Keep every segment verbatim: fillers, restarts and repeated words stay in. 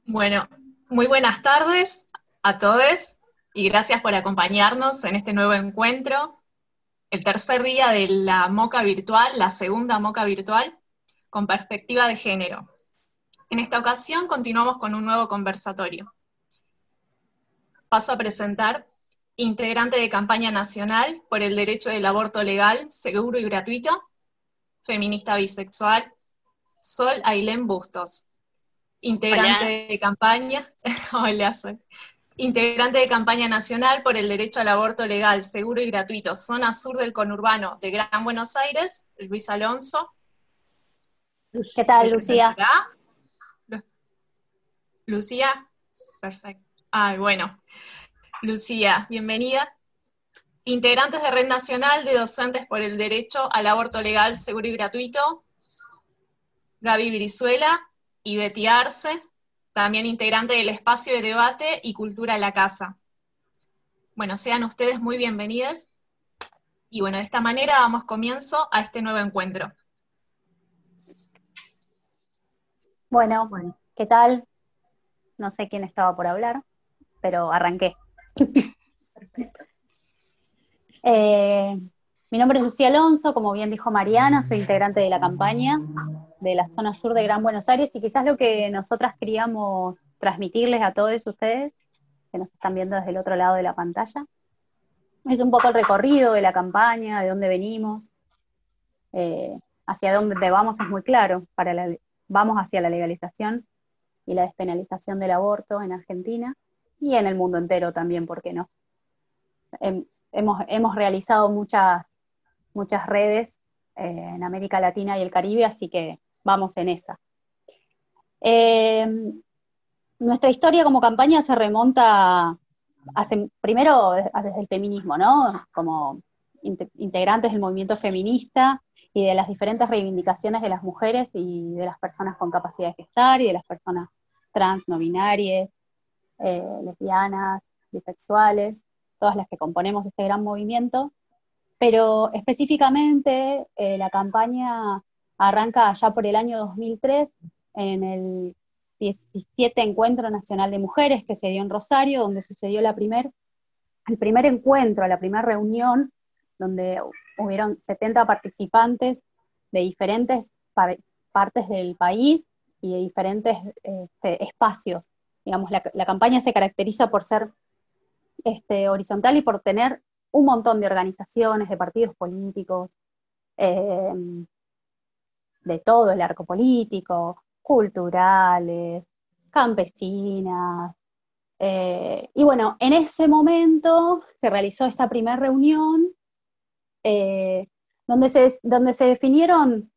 Bueno, muy buenas tardes a todos y gracias por acompañarnos en este nuevo encuentro, el tercer día de la MOCA virtual, la segunda MOCA virtual, con perspectiva de género. En esta ocasión continuamos con un nuevo conversatorio. Paso a presentar integrante de campaña nacional por el derecho del aborto legal, seguro y gratuito, feminista bisexual, Sol Ailén Bustos. Integrante Hola. de campaña, hola Sol. Integrante de campaña nacional por el derecho al aborto legal, seguro y gratuito, zona sur del conurbano de Gran Buenos Aires, Luis Alonso. ¿Qué ¿Se tal, Lucía? presentará? Lu- Lucía, perfecto. Ay, bueno, Lucía, bienvenida. Integrantes de Red Nacional de Docentes por el Derecho al Aborto Legal, Seguro y Gratuito, Gaby Brizuela y Betty Arce, también integrante del Espacio de Debate y Cultura a la Casa. Bueno, sean ustedes muy bienvenidas. Y bueno, de esta manera damos comienzo a este nuevo encuentro. Bueno, Bueno, ¿qué tal? No sé quién estaba por hablar, pero arranqué. perfecto. Eh, Mi nombre es Lucía Alonso, como bien dijo Mariana, soy integrante de la campaña de la zona sur de Gran Buenos Aires y quizás lo que nosotras queríamos transmitirles a todos ustedes que nos están viendo desde el otro lado de la pantalla es un poco el recorrido de la campaña, de dónde venimos, eh, hacia dónde vamos es muy claro, para la, vamos hacia la legalización y la despenalización del aborto en Argentina y en el mundo entero también, ¿por qué no? Hemos, hemos realizado muchas, muchas redes eh, en América Latina y el Caribe, así que vamos en esa. Eh, Nuestra historia como campaña se remonta hace, primero desde el feminismo, ¿no? Como integrantes del movimiento feminista y de las diferentes reivindicaciones de las mujeres y de las personas con capacidad de gestar y de las personas trans, no binarias, eh, lesbianas, bisexuales, todas las que componemos este gran movimiento, pero específicamente eh, la campaña arranca allá por el año dos mil tres en el diecisiete Encuentro Nacional de Mujeres que se dio en Rosario, donde sucedió la primer, el primer encuentro, la primera reunión, donde hubieron setenta participantes de diferentes par partes del país y de diferentes este, espacios. Digamos, la, la campaña se caracteriza por ser este, horizontal y por tener un montón de organizaciones, de partidos políticos, eh, de todo el arco político, culturales, campesinas. Eh, y bueno, en ese momento se realizó esta primera reunión eh, donde, se, donde se definieron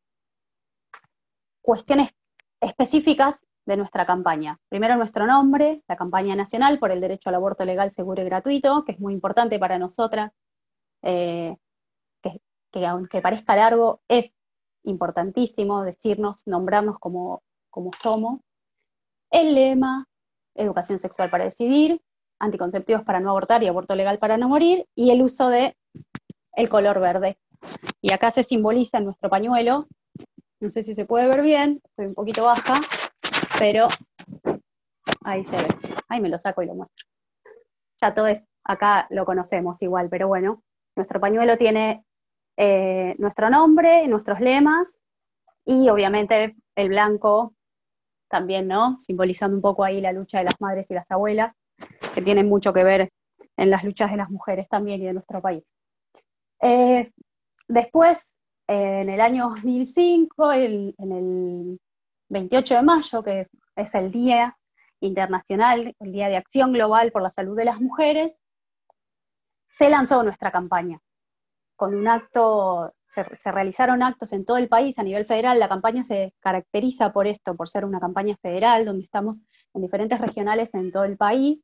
cuestiones específicas de nuestra campaña. Primero nuestro nombre, la campaña nacional por el derecho al aborto legal, seguro y gratuito, que es muy importante para nosotras, eh, que, que aunque parezca largo, es importantísimo decirnos, nombrarnos como, como somos. El lema, educación sexual para decidir, anticonceptivos para no abortar y aborto legal para no morir, y el uso de el color verde. Y acá se simboliza en nuestro pañuelo, no sé si se puede ver bien, estoy un poquito baja, pero ahí se ve. Ahí me lo saco y lo muestro. Ya todo es, acá lo conocemos igual, pero bueno, nuestro pañuelo tiene eh, nuestro nombre, nuestros lemas, y obviamente el blanco también, ¿no? Simbolizando un poco ahí la lucha de las madres y las abuelas, que tienen mucho que ver en las luchas de las mujeres también y de nuestro país. Eh, Después, eh, en el año dos mil cinco, el, en el veintiocho de mayo, que es el Día Internacional, el Día de Acción Global por la Salud de las Mujeres, se lanzó nuestra campaña. Con un acto, se, se realizaron actos en todo el país a nivel federal. La campaña se caracteriza por esto, por ser una campaña federal, donde estamos en diferentes regionales en todo el país,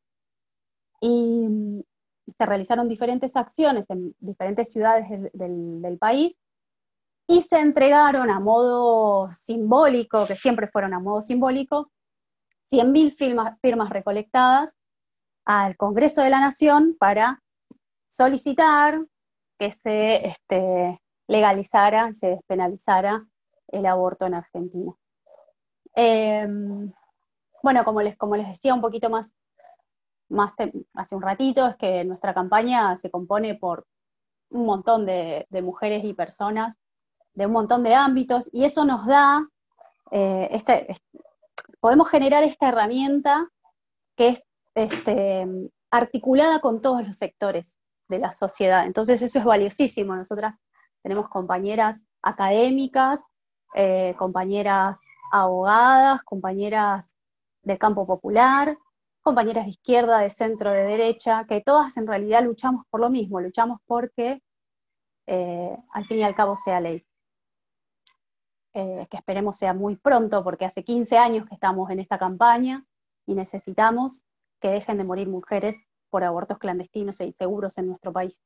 y se realizaron diferentes acciones en diferentes ciudades del, del, del país, y se entregaron a modo simbólico, que siempre fueron a modo simbólico, cien mil firmas, firmas recolectadas al Congreso de la Nación para solicitar que se este, legalizara, se despenalizara el aborto en Argentina. Eh, bueno, como les, como les decía un poquito más, más te, hace un ratito, es que nuestra campaña se compone por un montón de, de mujeres y personas de un montón de ámbitos, y eso nos da, eh, este, este, podemos generar esta herramienta que es este, articulada con todos los sectores de la sociedad. Entonces eso es valiosísimo. Nosotras tenemos compañeras académicas, eh, compañeras abogadas, compañeras del campo popular, compañeras de izquierda, de centro, de derecha, que todas en realidad luchamos por lo mismo, luchamos porque eh, al fin y al cabo sea ley. Eh, que esperemos sea muy pronto, porque hace quince años que estamos en esta campaña y necesitamos que dejen de morir mujeres por abortos clandestinos e inseguros en nuestro país.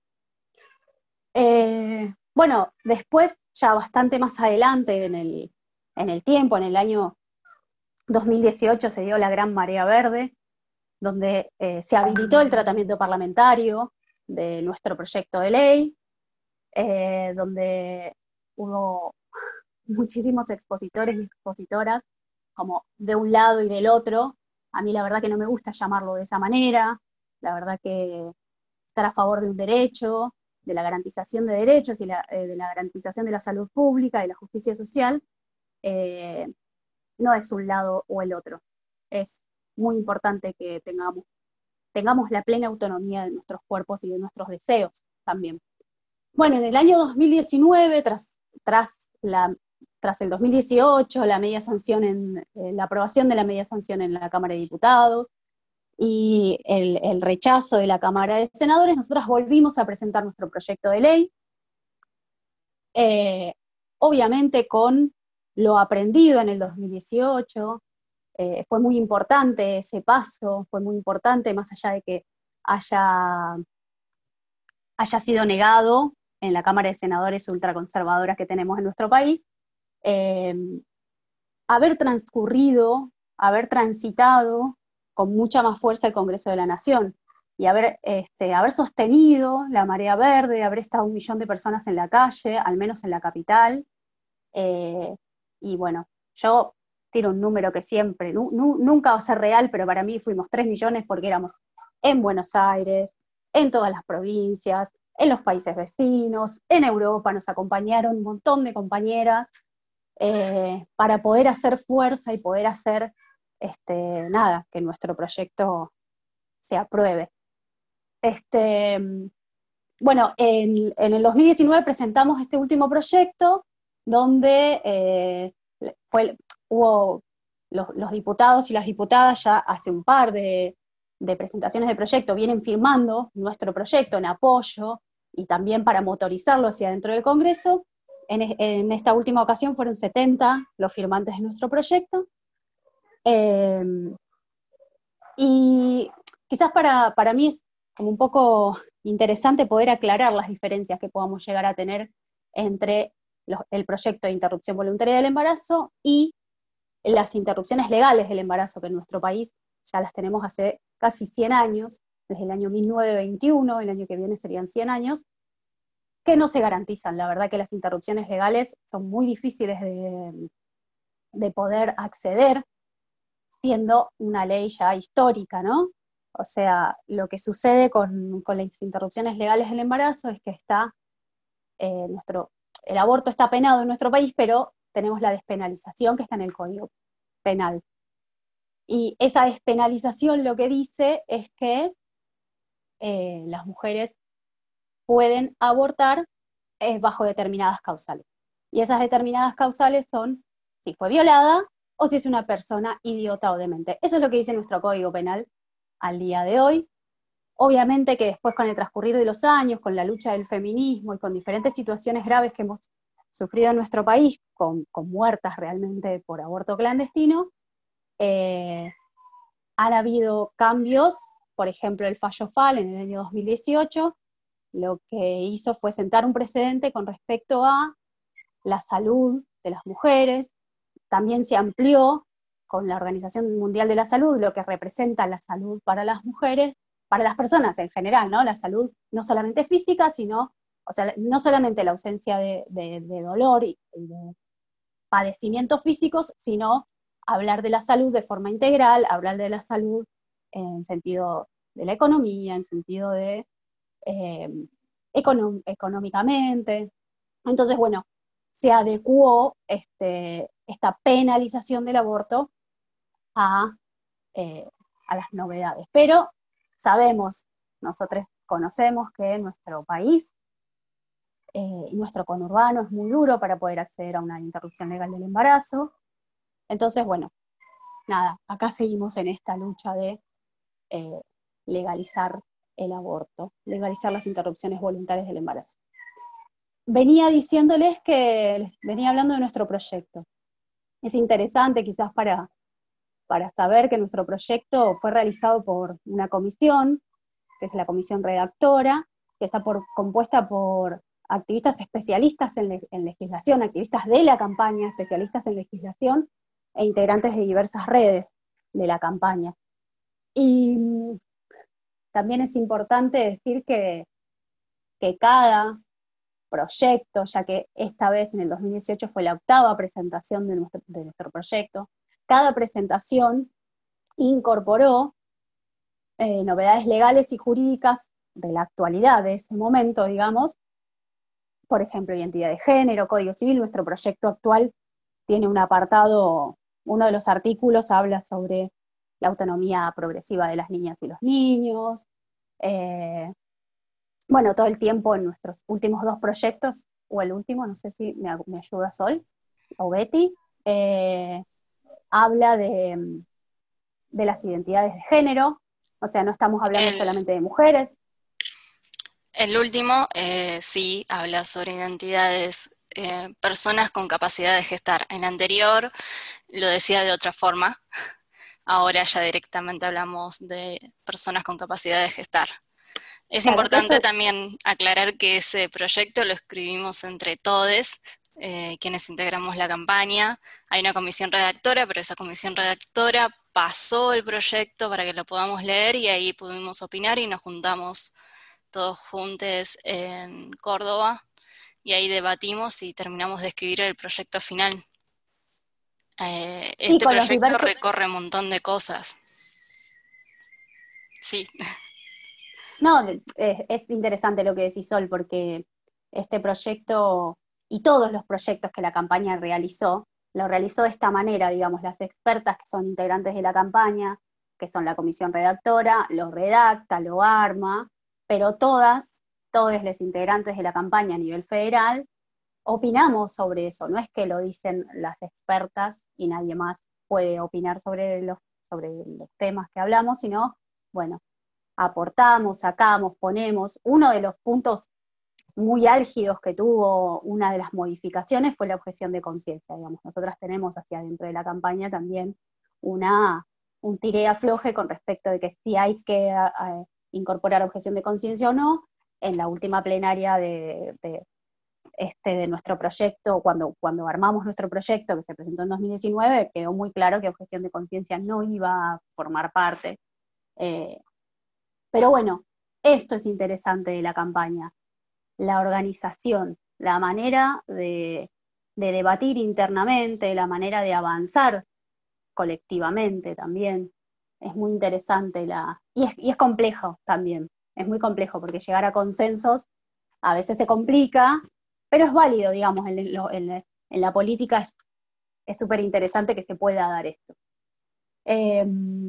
Eh, bueno, después, ya bastante más adelante en el, en el tiempo, en el año dos mil dieciocho se dio la Gran Marea Verde, donde eh, se habilitó el tratamiento parlamentario de nuestro proyecto de ley, eh, donde hubo muchísimos expositores y expositoras, como de un lado y del otro. A mí la verdad que no me gusta llamarlo de esa manera, la verdad que estar a favor de un derecho, de la garantización de derechos y la, eh, de la garantización de la salud pública, de la justicia social, eh, no es un lado o el otro. Es muy importante que tengamos, tengamos la plena autonomía de nuestros cuerpos y de nuestros deseos también. Bueno, en el año dos mil diecinueve, tras, tras la tras el dos mil dieciocho, la media sanción en, eh, la aprobación de la media sanción en la Cámara de Diputados y el, el rechazo de la Cámara de Senadores, nosotras volvimos a presentar nuestro proyecto de ley, eh, obviamente con lo aprendido en el dos mil dieciocho, eh, fue muy importante ese paso, fue muy importante, más allá de que haya, haya sido negado en la Cámara de Senadores ultraconservadoras que tenemos en nuestro país, Eh, haber transcurrido, haber transitado con mucha más fuerza el Congreso de la Nación y haber, este, haber sostenido la marea verde, haber estado un millón de personas en la calle, al menos en la capital. Eh, y bueno, yo tiro un número que siempre, nu, nu, nunca va a ser real, pero para mí fuimos tres millones porque éramos en Buenos Aires, en todas las provincias, en los países vecinos, en Europa, nos acompañaron un montón de compañeras, Eh, para poder hacer fuerza y poder hacer, este, nada, que nuestro proyecto se apruebe. Este, bueno, en, en el dos mil diecinueve presentamos este último proyecto, donde eh, fue, hubo los, los diputados y las diputadas ya hace un par de, de presentaciones de proyecto, vienen firmando nuestro proyecto en apoyo y también para motorizarlo hacia dentro del Congreso. En, en esta última ocasión fueron setenta los firmantes de nuestro proyecto. Eh, y quizás para, para mí es como un poco interesante poder aclarar las diferencias que podamos llegar a tener entre los, el proyecto de interrupción voluntaria del embarazo y las interrupciones legales del embarazo, que en nuestro país ya las tenemos hace casi cien años, desde el año mil novecientos veintiuno, el año que viene serían cien años, que no se garantizan. La verdad que las interrupciones legales son muy difíciles de, de poder acceder, siendo una ley ya histórica, ¿no? O sea, lo que sucede con, con las interrupciones legales del embarazo es que está, eh, nuestro, el aborto está penado en nuestro país, pero tenemos la despenalización que está en el Código Penal. Y esa despenalización lo que dice es que eh, las mujeres pueden abortar eh, bajo determinadas causales. Y esas determinadas causales son si fue violada o si es una persona idiota o demente. Eso es lo que dice nuestro Código Penal al día de hoy. Obviamente que después, con el transcurrir de los años, con la lucha del feminismo y con diferentes situaciones graves que hemos sufrido en nuestro país, con, con muertas realmente por aborto clandestino, eh, han habido cambios. Por ejemplo, el fallo F A L en el año dos mil dieciocho lo que hizo fue sentar un precedente con respecto a la salud de las mujeres. También se amplió con la Organización Mundial de la Salud lo que representa la salud para las mujeres, para las personas en general, ¿no? La salud no solamente física, sino, o sea, no solamente la ausencia de, de, de dolor y, y de padecimientos físicos, sino hablar de la salud de forma integral, hablar de la salud en sentido de la economía, en sentido de eh, econom económicamente. Entonces, bueno, se adecuó este, esta penalización del aborto a, eh, a las novedades. Pero sabemos, nosotros conocemos que en nuestro país, eh, nuestro conurbano es muy duro para poder acceder a una interrupción legal del embarazo. Entonces, bueno, nada, acá seguimos en esta lucha de eh, legalizar el aborto, legalizar las interrupciones voluntarias del embarazo. Venía diciéndoles que, les venía hablando de nuestro proyecto. Es interesante quizás para, para saber que nuestro proyecto fue realizado por una comisión, que es la comisión redactora, que está por, compuesta por activistas especialistas en, le, en legislación, activistas de la campaña, especialistas en legislación, e integrantes de diversas redes de la campaña. Y también es importante decir que, que cada proyecto, ya que esta vez en el dos mil dieciocho fue la octava presentación de nuestro, de nuestro proyecto, cada presentación incorporó eh, novedades legales y jurídicas de la actualidad de ese momento, digamos, por ejemplo, identidad de género, código civil. Nuestro proyecto actual tiene un apartado, uno de los artículos habla sobre la autonomía progresiva de las niñas y los niños. Eh, bueno, todo el tiempo en nuestros últimos dos proyectos, o el último, no sé si me, me ayuda Sol, o Betty, eh, habla de, de las identidades de género, o sea, no estamos hablando El, solamente de mujeres. el último, eh, sí, habla sobre identidades, eh, personas con capacidad de gestar. En el anterior lo decía de otra forma, ahora ya directamente hablamos de personas con capacidad de gestar. Es Claro, importante eso, también aclarar que ese proyecto lo escribimos entre todos, eh, quienes integramos la campaña. Hay una comisión redactora, pero esa comisión redactora pasó el proyecto para que lo podamos leer y ahí pudimos opinar y nos juntamos todos juntos en Córdoba y ahí debatimos y terminamos de escribir el proyecto final. Eh, sí, este con los proyecto diversos, recorre un montón de cosas. Sí. no, es, es interesante lo que decís, Sol, porque este proyecto y todos los proyectos que la campaña realizó, lo realizó de esta manera, digamos, las expertas que son integrantes de la campaña, que son la comisión redactora, lo redacta, lo arma, pero todas, todos los integrantes de la campaña a nivel federal, opinamos sobre eso, no es que lo dicen las expertas y nadie más puede opinar sobre los, sobre los temas que hablamos, sino, bueno, aportamos, sacamos, ponemos. Uno de los puntos muy álgidos que tuvo una de las modificaciones fue la objeción de conciencia, digamos. Nosotras tenemos hacia dentro de la campaña también una, un tiré afloje con respecto de que si hay que uh, incorporar objeción de conciencia o no. En la última plenaria de, de, este, de nuestro proyecto, cuando, cuando armamos nuestro proyecto que se presentó en dos mil diecinueve, quedó muy claro que objeción de conciencia no iba a formar parte. Eh, Pero bueno, esto es interesante de la campaña, la organización, la manera de, de debatir internamente, la manera de avanzar colectivamente también. Es muy interesante la, y es, y es complejo también, es muy complejo porque llegar a consensos a veces se complica, pero es válido, digamos, en, en, en la política es súper interesante que se pueda dar esto. Eh,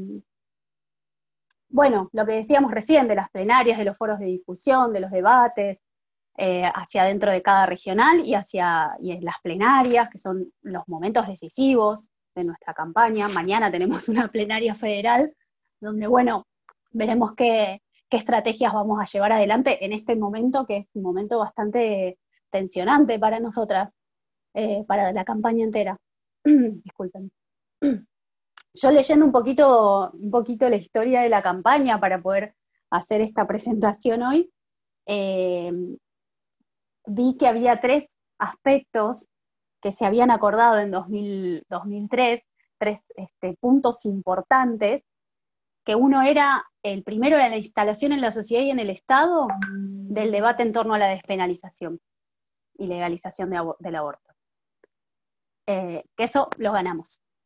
Bueno, lo que decíamos recién de las plenarias, de los foros de discusión, de los debates, eh, hacia dentro de cada regional y hacia y en las plenarias, que son los momentos decisivos de nuestra campaña. Mañana tenemos una plenaria federal, donde, bueno, veremos qué, qué estrategias vamos a llevar adelante en este momento, que es un momento bastante tensionante para nosotras, eh, para la campaña entera. Disculpen. Yo leyendo un poquito, un poquito la historia de la campaña para poder hacer esta presentación hoy, eh, vi que había tres aspectos que se habían acordado en dos mil, dos mil tres, tres este, puntos importantes, que uno era, el primero era la instalación en la sociedad y en el Estado del debate en torno a la despenalización y legalización de abor- del aborto. Eh, que eso lo ganamos.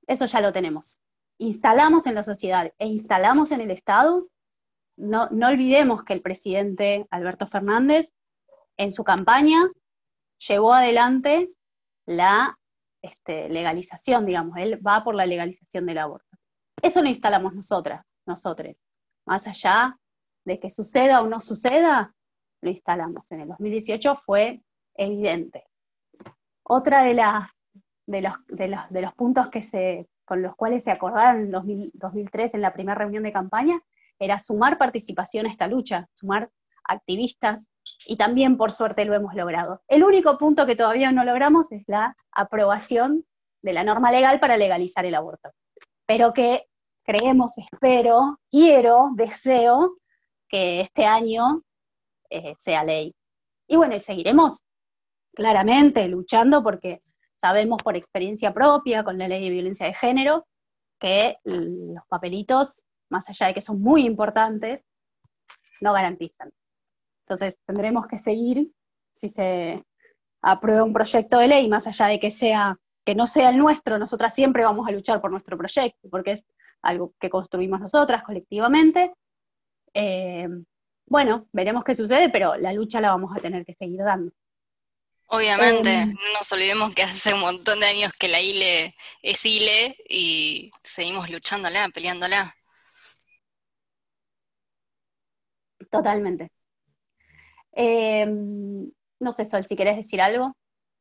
Eso ya lo tenemos. Instalamos en la sociedad e instalamos en el Estado. No, no olvidemos que el presidente Alberto Fernández, en su campaña, llevó adelante la este, legalización, digamos, él va por la legalización del aborto. Eso lo instalamos nosotras, nosotros. Más allá de que suceda o no suceda, lo instalamos. En el dos mil dieciocho fue evidente. Otra de las de los, de los, de los puntos que se, con los cuales se acordaron en dos mil, dos mil tres en la primera reunión de campaña era sumar participación a esta lucha, sumar activistas, y también por suerte lo hemos logrado. El único punto que todavía no logramos es la aprobación de la norma legal para legalizar el aborto, pero que creemos, espero, quiero, deseo que este año eh, sea ley. Y bueno, y seguiremos claramente luchando porque sabemos por experiencia propia con la ley de violencia de género que los papelitos, más allá de que son muy importantes, no garantizan. Entonces tendremos que seguir, si se aprueba un proyecto de ley, más allá de que sea, que no sea el nuestro, nosotras siempre vamos a luchar por nuestro proyecto, porque es algo que construimos nosotras colectivamente. Eh, bueno, veremos qué sucede, pero la lucha la vamos a tener que seguir dando. Obviamente, Eh, no nos olvidemos que hace un montón de años que la I L E es I L E y seguimos luchándola, peleándola. Totalmente. Eh, no sé, Sol, si querés decir algo.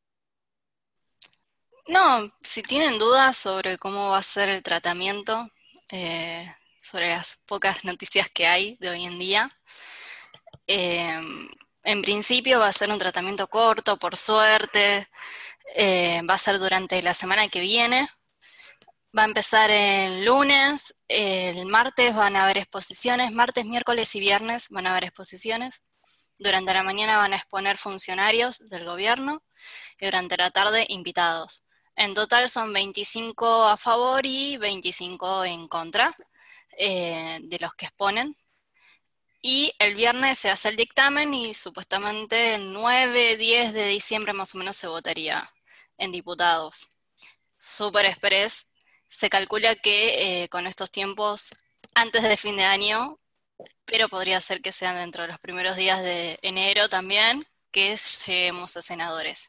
No, si tienen dudas sobre cómo va a ser el tratamiento, eh, sobre las pocas noticias que hay de hoy en día, eh, en principio va a ser un tratamiento corto, por suerte, eh, va a ser durante la semana que viene, va a empezar el lunes, el martes van a haber exposiciones, martes, miércoles y viernes van a haber exposiciones, durante la mañana van a exponer funcionarios del gobierno y durante la tarde invitados. En total son veinticinco a favor y veinticinco en contra eh, de los que exponen. Y el viernes se hace el dictamen y supuestamente el nueve, diez de diciembre más o menos se votaría en diputados. Super express. Se calcula que eh, con estos tiempos, antes de fin de año, pero podría ser que sean dentro de los primeros días de enero también, que lleguemos a senadores.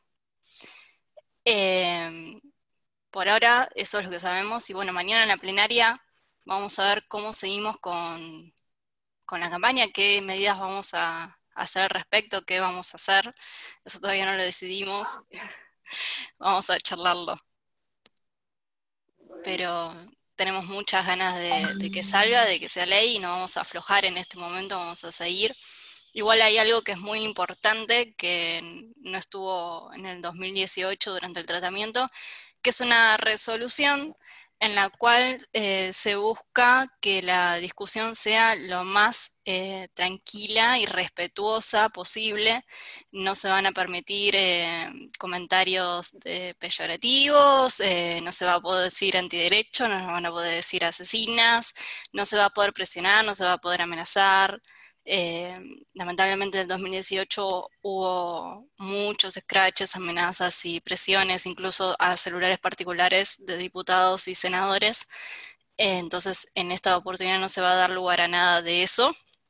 Eh, por ahora, eso es lo que sabemos. Y bueno, mañana en la plenaria vamos a ver cómo seguimos con, con la campaña, qué medidas vamos a hacer al respecto, qué vamos a hacer. Eso todavía no lo decidimos. Vamos a charlarlo. Pero tenemos muchas ganas de, de que salga, de que sea ley, y no vamos a aflojar en este momento, vamos a seguir. Igual hay algo que es muy importante, que no estuvo en el dos mil dieciocho durante el tratamiento, que es una resolución en la cual eh, se busca que la discusión sea lo más eh, tranquila y respetuosa posible. No se van a permitir eh, comentarios eh, peyorativos, eh, no se va a poder decir antiderecho, no se van a poder decir asesinas, no se va a poder presionar, no se va a poder amenazar. Eh, lamentablemente en el dos mil dieciocho hubo muchos scratches, amenazas y presiones, incluso a celulares particulares de diputados y senadores. Eh, entonces en esta oportunidad no se va a dar lugar a nada de eso.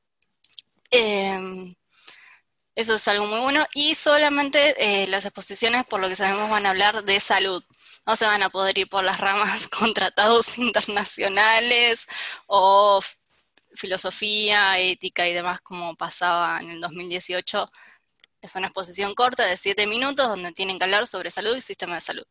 Eh, eso es algo muy bueno, y solamente eh, las exposiciones, por lo que sabemos, van a hablar de salud. No se van a poder ir por las ramas con tratados internacionales o filosofía, ética y demás, como pasaba en el dos mil dieciocho. Es una exposición corta de siete minutos donde tienen que hablar sobre salud y sistema de salud.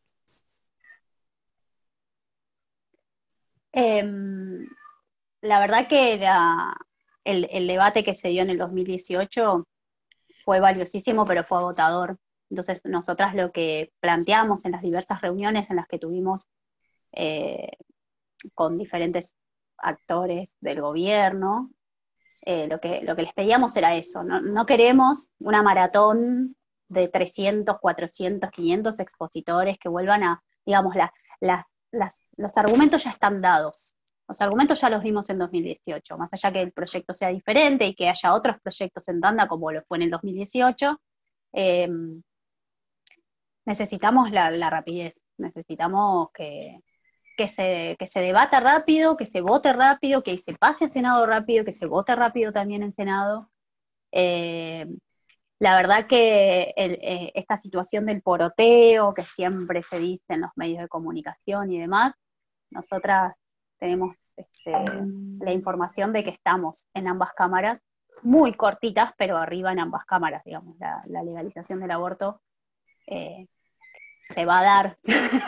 Eh, la verdad que la, el, el debate que se dio en el dos mil dieciocho fue valiosísimo, pero fue agotador. Entonces, nosotras lo que planteamos en las diversas reuniones en las que tuvimos eh, con diferentes actores del gobierno, eh, lo, que, lo que les pedíamos era eso. No, no queremos una maratón de trescientos, cuatrocientos, quinientos expositores que vuelvan a, digamos, la, las, las, los argumentos ya están dados. Los argumentos ya los vimos en dos mil dieciocho, más allá que el proyecto sea diferente y que haya otros proyectos en tanda como lo fue en el dos mil dieciocho, eh, necesitamos la, la rapidez, necesitamos que, que se, que se debata rápido, que se vote rápido, que se pase a Senado rápido, que se vote rápido también en Senado. Eh, la verdad que el, eh, esta situación del poroteo, que siempre se dice en los medios de comunicación y demás, nosotras tenemos este, la información de que estamos en ambas cámaras, muy cortitas, pero arriba en ambas cámaras, digamos, la, la legalización del aborto eh, se va a dar.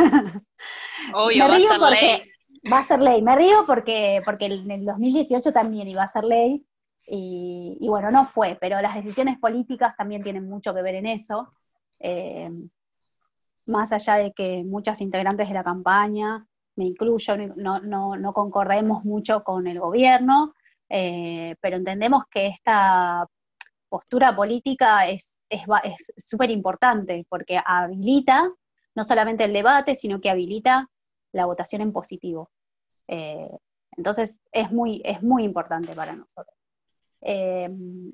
Obvio, va a ser ley. Va a ser ley. Me río porque, porque en el dos mil dieciocho también iba a ser ley, y, y bueno, no fue, pero las decisiones políticas también tienen mucho que ver en eso, eh, más allá de que muchas integrantes de la campaña, me incluyo, no, no, no concordemos mucho con el gobierno, eh, pero entendemos que esta postura política es es súper importante, porque habilita no solamente el debate, sino que habilita la votación en positivo. Eh, entonces es muy, es muy importante para nosotros. Eh,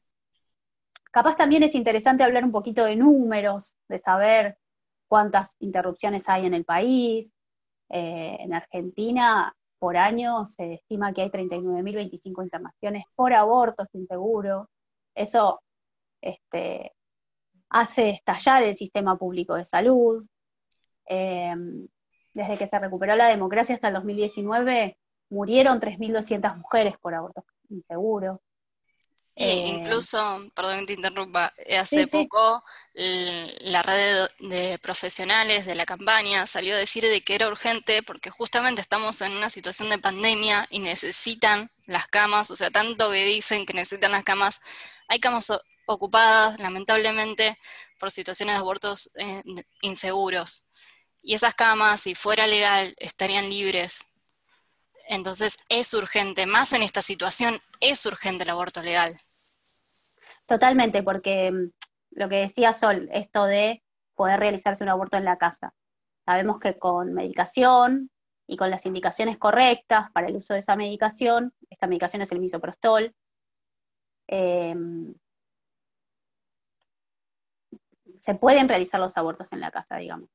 capaz también es interesante hablar un poquito de números, de saber cuántas interrupciones hay en el país. Eh, en Argentina, por año, se estima que hay treinta y nueve mil veinticinco internaciones por aborto sin seguro. Eso este, hace estallar el sistema público de salud. Eh, desde que se recuperó la democracia hasta el dos mil diecinueve, murieron tres mil doscientas mujeres por abortos inseguros. Sí, eh, incluso, perdón que te interrumpa, hace sí, poco sí. la red de, de profesionales de la campaña salió a decir de que era urgente porque justamente estamos en una situación de pandemia y necesitan las camas, o sea, tanto que dicen que necesitan las camas, hay camas ocupadas, lamentablemente, por situaciones de abortos eh, inseguros. Y esas camas, si fuera legal, estarían libres. Entonces es urgente, más en esta situación, es urgente el aborto legal. Totalmente, porque lo que decía Sol, esto de poder realizarse un aborto en la casa. Sabemos que con medicación y con las indicaciones correctas para el uso de esa medicación, esta medicación es el misoprostol, eh, se pueden realizar los abortos en la casa, digamos.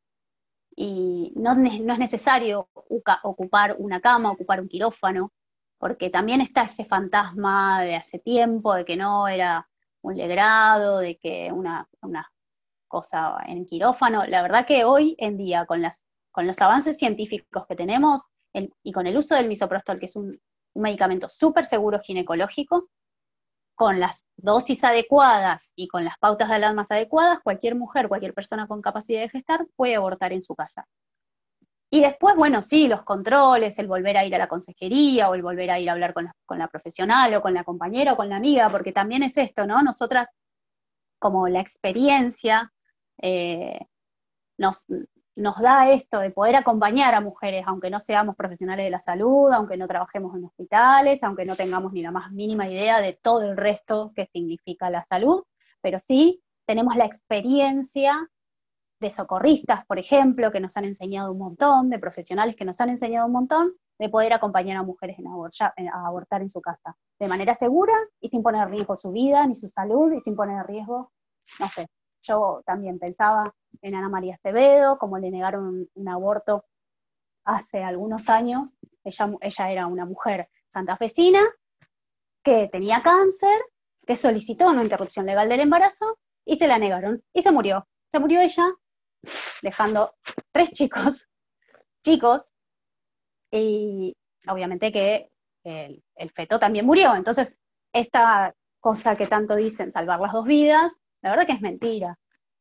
Y no, no es necesario ocupar una cama, ocupar un quirófano, porque también está ese fantasma de hace tiempo, de que no era un legrado, de que una, una cosa en quirófano. La verdad que hoy en día, con, las, con los avances científicos que tenemos, el, y con el uso del misoprostol, que es un, un medicamento súper seguro ginecológico, con las dosis adecuadas y con las pautas de alarmas adecuadas, cualquier mujer, cualquier persona con capacidad de gestar puede abortar en su casa. Y después, bueno, sí, los controles, el volver a ir a la consejería o el volver a ir a hablar con la, con la profesional o con la compañera o con la amiga, porque también es esto, ¿no? Nosotras, como la experiencia, eh, nos, nos da esto de poder acompañar a mujeres, aunque no seamos profesionales de la salud, aunque no trabajemos en hospitales, aunque no tengamos ni la más mínima idea de todo el resto que significa la salud, pero sí tenemos la experiencia de socorristas, por ejemplo, que nos han enseñado un montón, de profesionales que nos han enseñado un montón, de poder acompañar a mujeres en abortar, a abortar en su casa, de manera segura y sin poner en riesgo su vida, ni su salud, y sin poner en riesgo, no sé, yo también pensaba en Ana María Acevedo, como le negaron un, un aborto hace algunos años. Ella, ella era una mujer santafesina que tenía cáncer, que solicitó una interrupción legal del embarazo y se la negaron, y se murió. Se murió ella, dejando tres chicos, chicos, y obviamente que el, el feto también murió. Entonces, esta cosa que tanto dicen, salvar las dos vidas, la verdad que es mentira.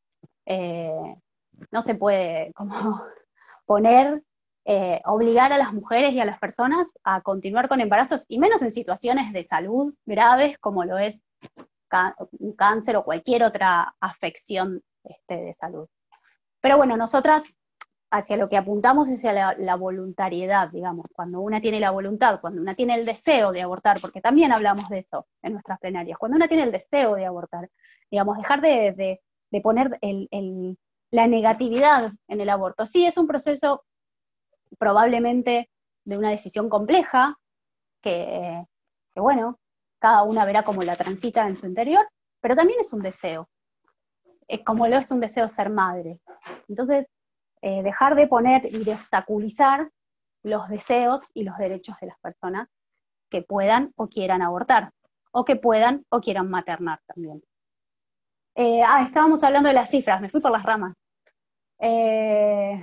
Eh, no se puede como poner, eh, obligar a las mujeres y a las personas a continuar con embarazos, y menos en situaciones de salud graves como lo es un cáncer o cualquier otra afección este, de salud. Pero bueno, nosotras hacia lo que apuntamos es hacia la, la voluntariedad, digamos, cuando una tiene la voluntad, cuando una tiene el deseo de abortar, porque también hablamos de eso en nuestras plenarias, cuando una tiene el deseo de abortar, digamos, dejar de, de, de poner el, el, la negatividad en el aborto. Sí, es un proceso probablemente de una decisión compleja, que, que bueno, cada una verá cómo la transita en su interior, pero también es un deseo, es como lo es un deseo ser madre. Entonces, eh, dejar de poner y de obstaculizar los deseos y los derechos de las personas que puedan o quieran abortar, o que puedan o quieran maternar también. Eh, ah, estábamos hablando de las cifras, me fui por las ramas. Eh,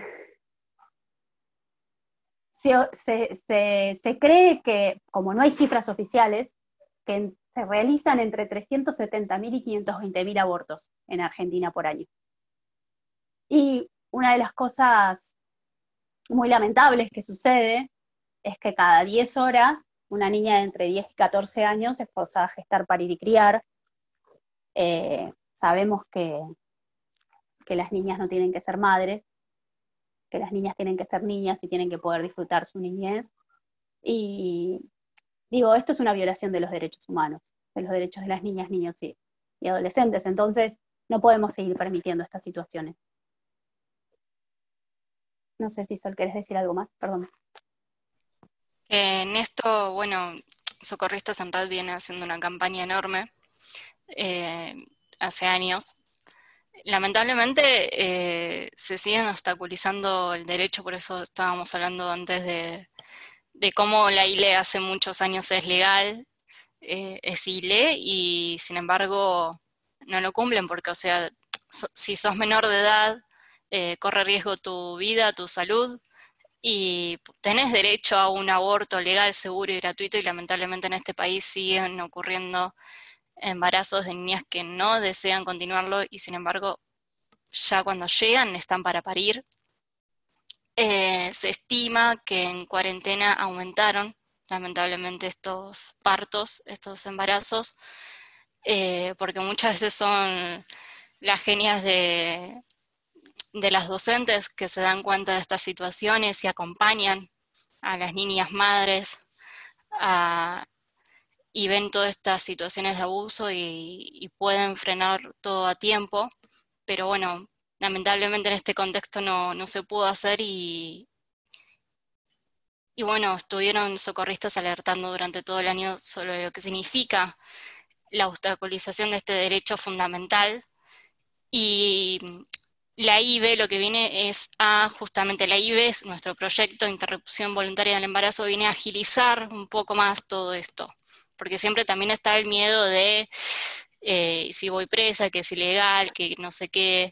se, se, se, se cree que, como no hay cifras oficiales, que en, se realizan entre trescientos setenta mil y quinientos veinte mil abortos en Argentina por año. Y una de las cosas muy lamentables que sucede es que cada diez horas una niña de entre diez y catorce años es forzada a gestar, parir y criar. Eh, sabemos que, que las niñas no tienen que ser madres, que las niñas tienen que ser niñas y tienen que poder disfrutar su niñez. Y digo, esto es una violación de los derechos humanos, de los derechos de las niñas, niños y, y adolescentes. Entonces, no podemos seguir permitiendo estas situaciones. No sé si Sol, ¿querés decir algo más? Perdón. En esto, bueno, Socorristas en Red viene haciendo una campaña enorme eh, hace años. Lamentablemente eh, se siguen obstaculizando el derecho, por eso estábamos hablando antes de, de cómo la I L E hace muchos años es legal, eh, es I L E, y sin embargo no lo cumplen porque, o sea, so, si sos menor de edad, eh, corre riesgo tu vida, tu salud, y tenés derecho a un aborto legal, seguro y gratuito, y lamentablemente en este país siguen ocurriendo embarazos de niñas que no desean continuarlo y sin embargo ya cuando llegan están para parir. Eh, se estima que en cuarentena aumentaron lamentablemente estos partos, estos embarazos, eh, porque muchas veces son las genias de, de las docentes que se dan cuenta de estas situaciones y acompañan a las niñas madres a, y ven todas estas situaciones de abuso y, y pueden frenar todo a tiempo, pero bueno, lamentablemente en este contexto no, no se pudo hacer y, y bueno, estuvieron socorristas alertando durante todo el año sobre lo que significa la obstaculización de este derecho fundamental. Y la I V E lo que viene es a, justamente la I V E, es nuestro proyecto de interrupción voluntaria del embarazo, viene a agilizar un poco más todo esto, porque siempre también está el miedo de eh, si voy presa, que es ilegal, que no sé qué,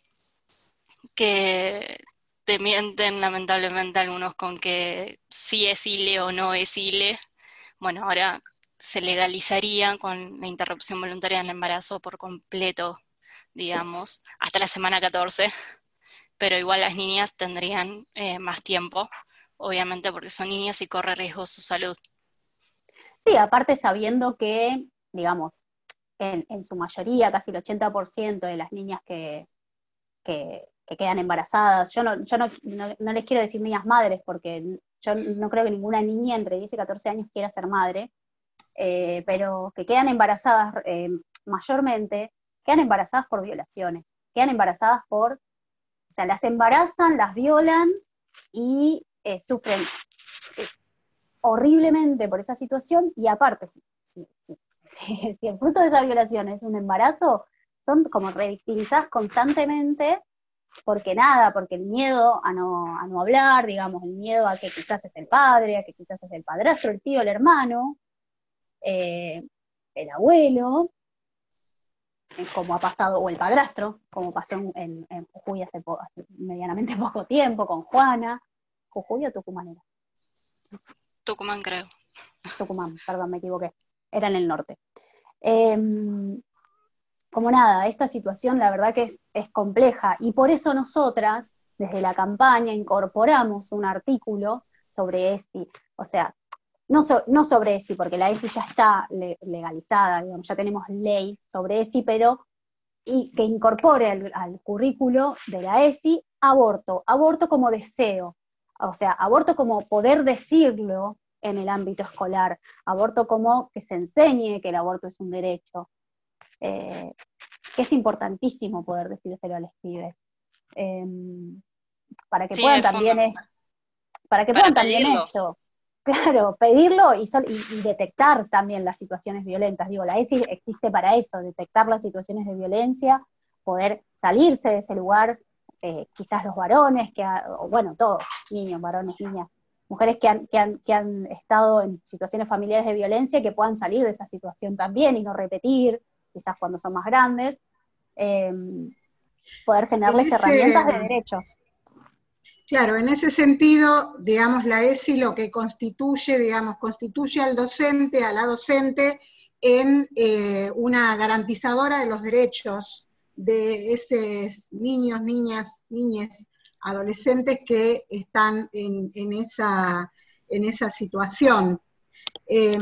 que te mienten lamentablemente algunos con que sí es I L E o no es I L E. Bueno, ahora se legalizaría con la interrupción voluntaria del embarazo por completo, digamos, hasta la semana catorce, pero igual las niñas tendrían eh, más tiempo, obviamente porque son niñas y corre riesgo su salud. Sí, aparte sabiendo que, digamos, en, en su mayoría, casi el ochenta por ciento de las niñas que, que, que quedan embarazadas, yo, no, yo no, no, no les quiero decir niñas madres, porque yo no creo que ninguna niña entre diez y catorce años quiera ser madre, eh, pero que quedan embarazadas eh, mayormente, quedan embarazadas por violaciones, quedan embarazadas por, o sea, las embarazan, las violan y eh, sufren eh, horriblemente por esa situación, y aparte, si, si, si, si, si el fruto de esa violación es un embarazo, son como revictimizadas constantemente, porque nada, porque el miedo a no, a no hablar, digamos, el miedo a que quizás es el padre, a que quizás es el padrastro, el tío, el hermano, eh, el abuelo, como ha pasado, o el padrastro, como pasó en, en Jujuy hace, po, hace medianamente poco tiempo, con Juana. ¿Jujuy o Tucumán era? Tucumán, creo. Tucumán, perdón, me equivoqué. Era en el norte. Eh, como nada, esta situación la verdad que es, es compleja, y por eso nosotras, desde la campaña, incorporamos un artículo sobre ESI, o sea, no, so, no sobre ESI, porque la ESI ya está le, legalizada, digamos, ya tenemos ley sobre ESI, pero y que incorpore al, al currículo de la ESI aborto, aborto como deseo, o sea, aborto como poder decirlo en el ámbito escolar, aborto como que se enseñe que el aborto es un derecho, eh, que es importantísimo poder decírselo a los pibes, eh, para que Sí, puedan es también es, para que para puedan también pedirlo. esto, claro, pedirlo y, sol, y, y detectar también las situaciones violentas. Digo, la ESI existe para eso, detectar las situaciones de violencia, poder salirse de ese lugar, eh, quizás los varones, que, o bueno, todos, niños, varones, niñas, mujeres que han, que, han, que han estado en situaciones familiares de violencia, que puedan salir de esa situación también y no repetir, quizás cuando son más grandes, eh, poder generarles ese, herramientas de derechos. Claro, en ese sentido, digamos, la ESI lo que constituye, digamos, constituye al docente, a la docente, en eh, una garantizadora de los derechos de esos niños, niñas, niñes, adolescentes que están en, en, esa, en esa situación. Eh,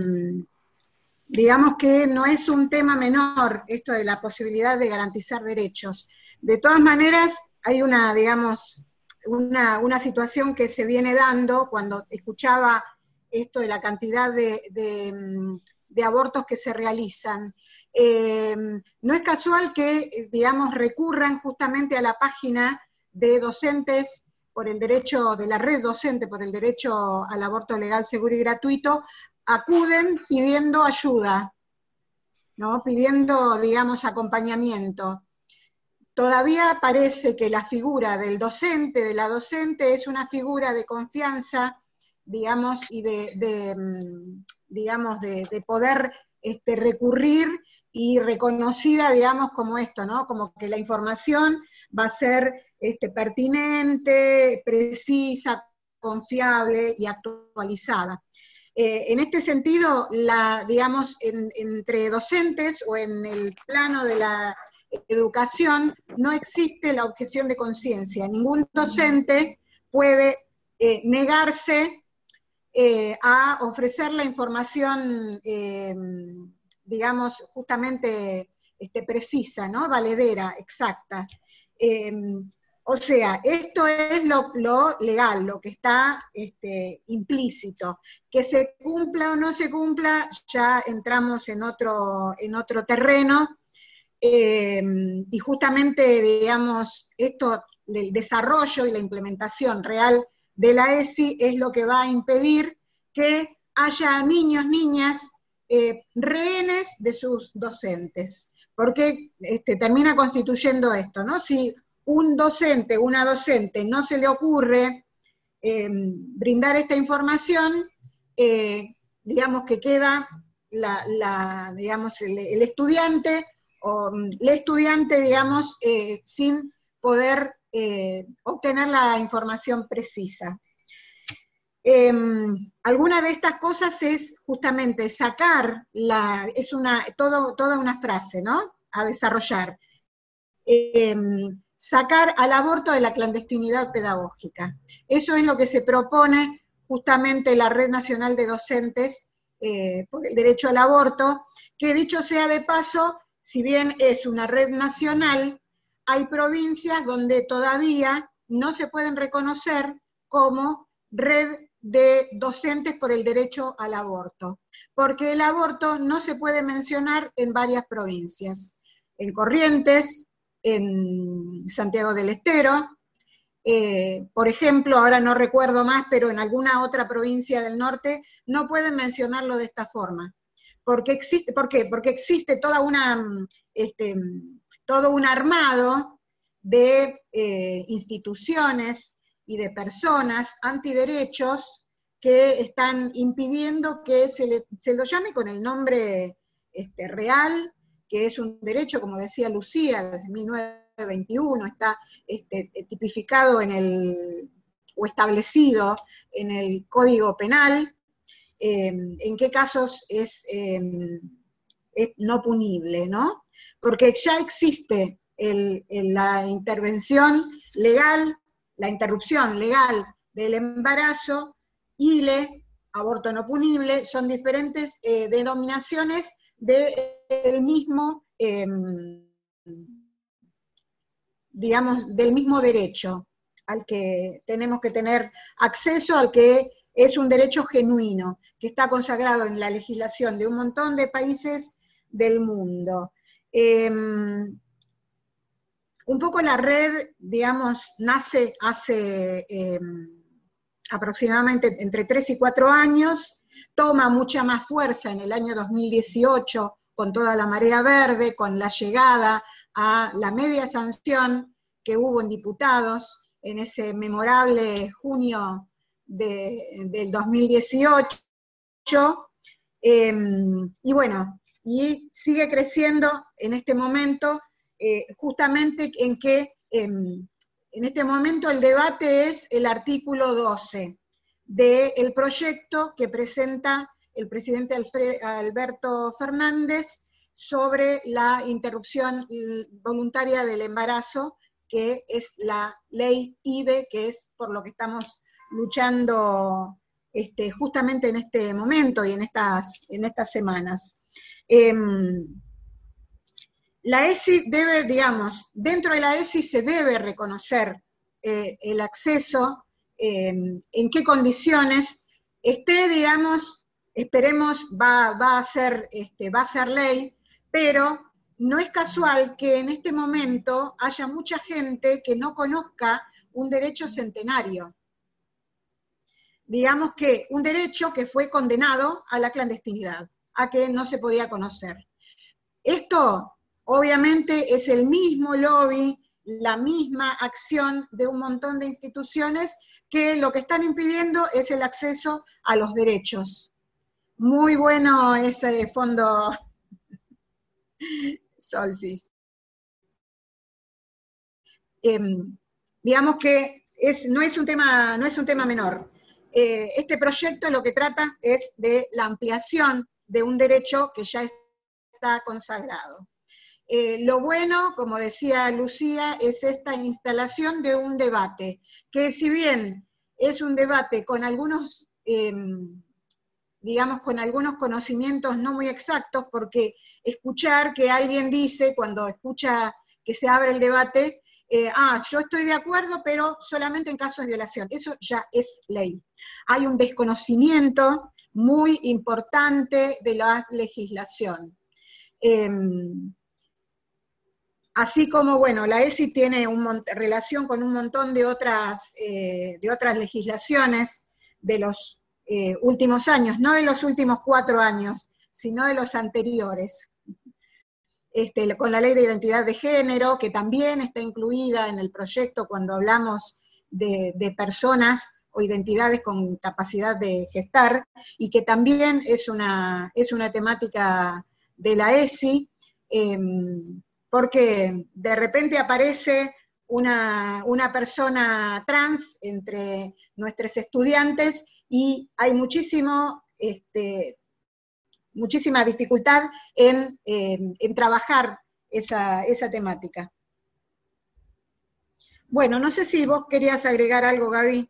digamos que no es un tema menor esto de la posibilidad de garantizar derechos. De todas maneras, hay una, digamos, una, una situación que se viene dando cuando escuchaba esto de la cantidad de, de, de abortos que se realizan. Eh, no es casual que, digamos, recurran justamente a la página de docentes por el derecho, de la red docente por el derecho al aborto legal, seguro y gratuito, acuden pidiendo ayuda, ¿no? Pidiendo, digamos, acompañamiento. Todavía parece que la figura del docente, de la docente, es una figura de confianza, digamos, y de, de digamos, de, de poder este, recurrir y reconocida, digamos, como esto, ¿no? Como que la información va a ser este, pertinente, precisa, confiable y actualizada. Eh, en este sentido, la, digamos, en, entre docentes o en el plano de la educación, no existe la objeción de conciencia. Ningún docente puede eh, negarse eh, a ofrecer la información, eh, digamos, justamente este, precisa, ¿no? Valedera, exacta. Eh, o sea, esto es lo, lo legal, lo que está este, implícito. Que se cumpla o no se cumpla, ya entramos en otro, en otro terreno. Eh, y justamente, digamos, esto, el desarrollo y la implementación real de la ESI es lo que va a impedir que haya niños, niñas, eh, rehenes de sus docentes, porque este, termina constituyendo esto, ¿no? Si un docente, una docente, no se le ocurre eh, brindar esta información, eh, digamos que queda la, la, digamos, el, el estudiante, o el estudiante, digamos, eh, sin poder eh, obtener la información precisa. Eh, alguna de estas cosas es justamente sacar, la, es una, todo, toda una frase, ¿no? A desarrollar. Eh, sacar al aborto de la clandestinidad pedagógica. Eso es lo que se propone justamente la Red Nacional de Docentes eh, por el Derecho al Aborto, que dicho sea de paso, si bien es una red nacional, hay provincias donde todavía no se pueden reconocer como red de docentes por el derecho al aborto, porque el aborto no se puede mencionar en varias provincias, en Corrientes, en Santiago del Estero, eh, por ejemplo, ahora no recuerdo más, pero en alguna otra provincia del norte no pueden mencionarlo de esta forma. Porque existe, ¿por qué? Porque existe toda una, este, todo un armado de eh, instituciones y de personas antiderechos que están impidiendo que se, le, se lo llame con el nombre este, real, que es un derecho, como decía Lucía, desde mil novecientos veintiuno, está este, tipificado en el, o establecido en el Código Penal, eh, en qué casos es, eh, es no punible, ¿no? Porque ya existe el, el, la intervención legal, la interrupción legal del embarazo, I L E, aborto no punible, son diferentes eh, denominaciones del mismo, eh, digamos, del mismo derecho al que tenemos que tener acceso, al que es un derecho genuino, que está consagrado en la legislación de un montón de países del mundo. Eh, un poco la red, digamos, nace hace eh, aproximadamente entre tres y cuatro años, toma mucha más fuerza en el año dos mil dieciocho, con toda la marea verde, con la llegada a la media sanción que hubo en diputados en ese memorable junio de, del dos mil dieciocho, eh, y bueno, y sigue creciendo en este momento, eh, justamente en que eh, en este momento el debate es el artículo doce del proyecto que presenta el presidente Alfred, Alberto Fernández sobre la interrupción voluntaria del embarazo, que es la ley I V E, que es por lo que estamos luchando este, justamente en este momento y en estas, en estas semanas. Eh, la E S I debe, digamos, dentro de la E S I se debe reconocer eh, el acceso, eh, en qué condiciones esté, digamos, esperemos, va, va, a ser, este, va a ser ley, pero no es casual que en este momento haya mucha gente que no conozca un derecho centenario. Digamos que un derecho que fue condenado a la clandestinidad, a que no se podía conocer. Esto, obviamente, es el mismo lobby, la misma acción de un montón de instituciones que lo que están impidiendo es el acceso a los derechos. Muy bueno ese fondo, Solsis. Eh, digamos que es, no, es un tema, no es un tema menor. Eh, este proyecto lo que trata es de la ampliación de un derecho que ya está consagrado. Eh, lo bueno, como decía Lucía, es esta instalación de un debate, que si bien es un debate con algunos, eh, digamos, con algunos conocimientos no muy exactos, porque escuchar que alguien dice, cuando escucha que se abre el debate, eh, ah, yo estoy de acuerdo, pero solamente en casos de violación, eso ya es ley. Hay un desconocimiento muy importante de la legislación. Eh, Así como, bueno, la E S I tiene un, relación con un montón de otras, eh, de otras legislaciones de los eh, últimos años, no de los últimos cuatro años, sino de los anteriores. Este, con la ley de identidad de género, que también está incluida en el proyecto cuando hablamos de, de personas o identidades con capacidad de gestar, y que también es una, es una temática de la E S I, eh, porque de repente aparece una, una persona trans entre nuestros estudiantes y hay muchísimo, este, muchísima dificultad en, en, en trabajar esa, esa temática. Bueno, no sé si vos querías agregar algo, Gaby.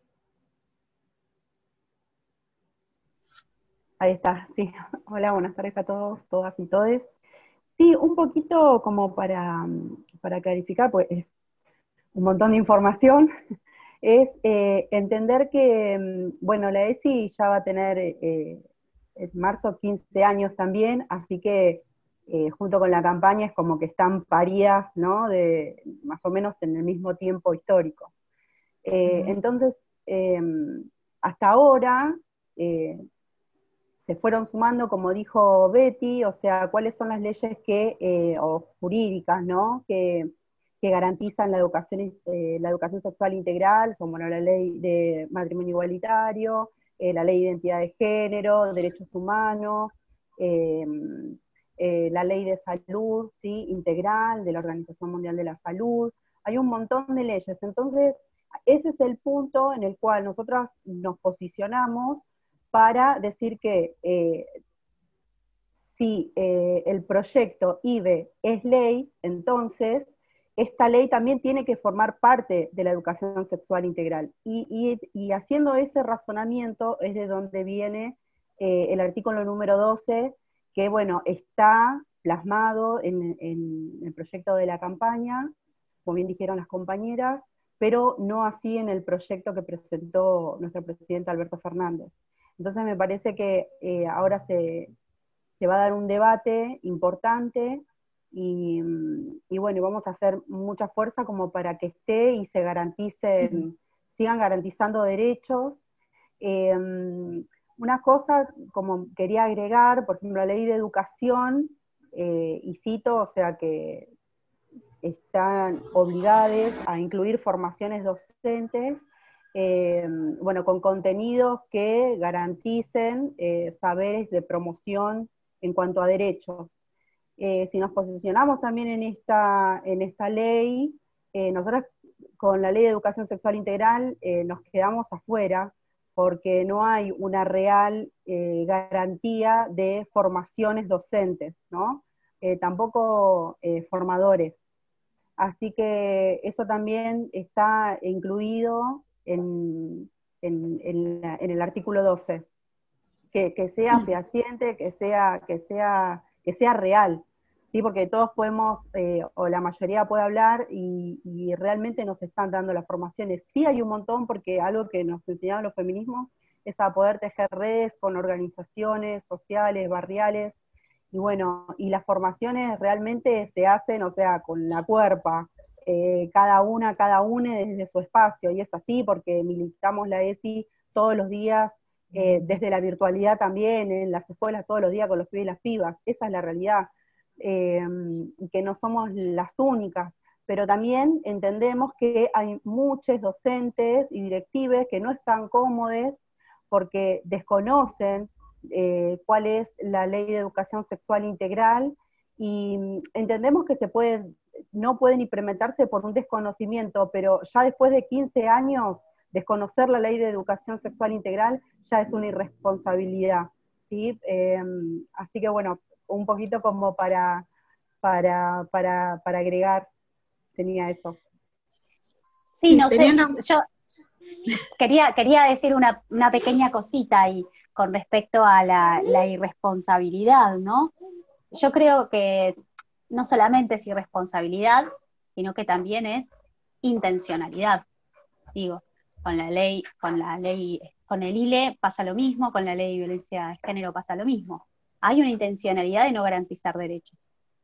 Ahí está, sí. Hola, buenas tardes a todos, todas y todes. Sí, un poquito como para, para clarificar, pues es un montón de información, es eh, entender que, bueno, la E S I ya va a tener eh, en marzo quince años también, así que eh, junto con la campaña es como que están paridas, ¿no?, de, más o menos en el mismo tiempo histórico. Eh, uh-huh. Entonces, eh, hasta ahora, eh, se fueron sumando, como dijo Betty, o sea, cuáles son las leyes que, eh, o jurídicas, ¿no?, que, que garantizan la educación, eh, la educación sexual integral, como bueno, la ley de matrimonio igualitario, eh, la ley de identidad de género, derechos humanos, eh, eh, la ley de salud, ¿sí?, integral, de la Organización Mundial de la Salud. Hay un montón de leyes, entonces ese es el punto en el cual nosotros nos posicionamos para decir que eh, si eh, el proyecto I V E es ley, entonces esta ley también tiene que formar parte de la educación sexual integral. Y, y, y haciendo ese razonamiento es de donde viene eh, el artículo número doce, que bueno, está plasmado en, en el proyecto de la campaña, como bien dijeron las compañeras, pero no así en el proyecto que presentó nuestro presidente Alberto Fernández. Entonces me parece que eh, ahora se, se va a dar un debate importante y, y bueno, vamos a hacer mucha fuerza como para que esté y se garanticen, uh-huh. sigan garantizando derechos. Eh, una cosa, como quería agregar, por ejemplo, la ley de educación, eh, y cito, o sea que están obligadas a incluir formaciones docentes eh, bueno, con contenidos que garanticen eh, saberes de promoción en cuanto a derechos. Eh, si nos posicionamos también en esta, en esta ley, eh, nosotros con la Ley de Educación Sexual Integral eh, nos quedamos afuera, porque no hay una real eh, garantía de formaciones docentes, ¿no? Eh, tampoco eh, formadores. Así que eso también está incluido en, en, en, la, en el artículo doce, que, que sea fehaciente, que sea, que sea, que sea real, ¿sí? Porque todos podemos, eh, o la mayoría puede hablar, y, y realmente nos están dando las formaciones. Sí hay un montón, porque algo que nos enseñaron los feminismos es a poder tejer redes con organizaciones sociales, barriales, y bueno, y las formaciones realmente se hacen, o sea, con la cuerpa, eh, cada una, cada una desde su espacio, y es así porque militamos la E S I todos los días, eh, desde la virtualidad también, en las escuelas todos los días con los pibes y las pibas, esa es la realidad, eh, que no somos las únicas, pero también entendemos que hay muchos docentes y directives que no están cómodos porque desconocen eh, cuál es la Ley de Educación Sexual Integral, y entendemos que se puede, no pueden implementarse por un desconocimiento, pero ya después de quince años, desconocer la Ley de Educación Sexual Integral ya es una irresponsabilidad, ¿sí? Eh, así que bueno, un poquito como para, para, para, para agregar, tenía eso. Sí, no sé, yo quería, quería decir una, una pequeña cosita ahí con respecto a la, la irresponsabilidad, ¿no? Yo creo que no solamente es irresponsabilidad, sino que también es intencionalidad. Digo, con la ley, con la ley, con el I L E pasa lo mismo, con la ley de violencia de género pasa lo mismo. Hay una intencionalidad de no garantizar derechos.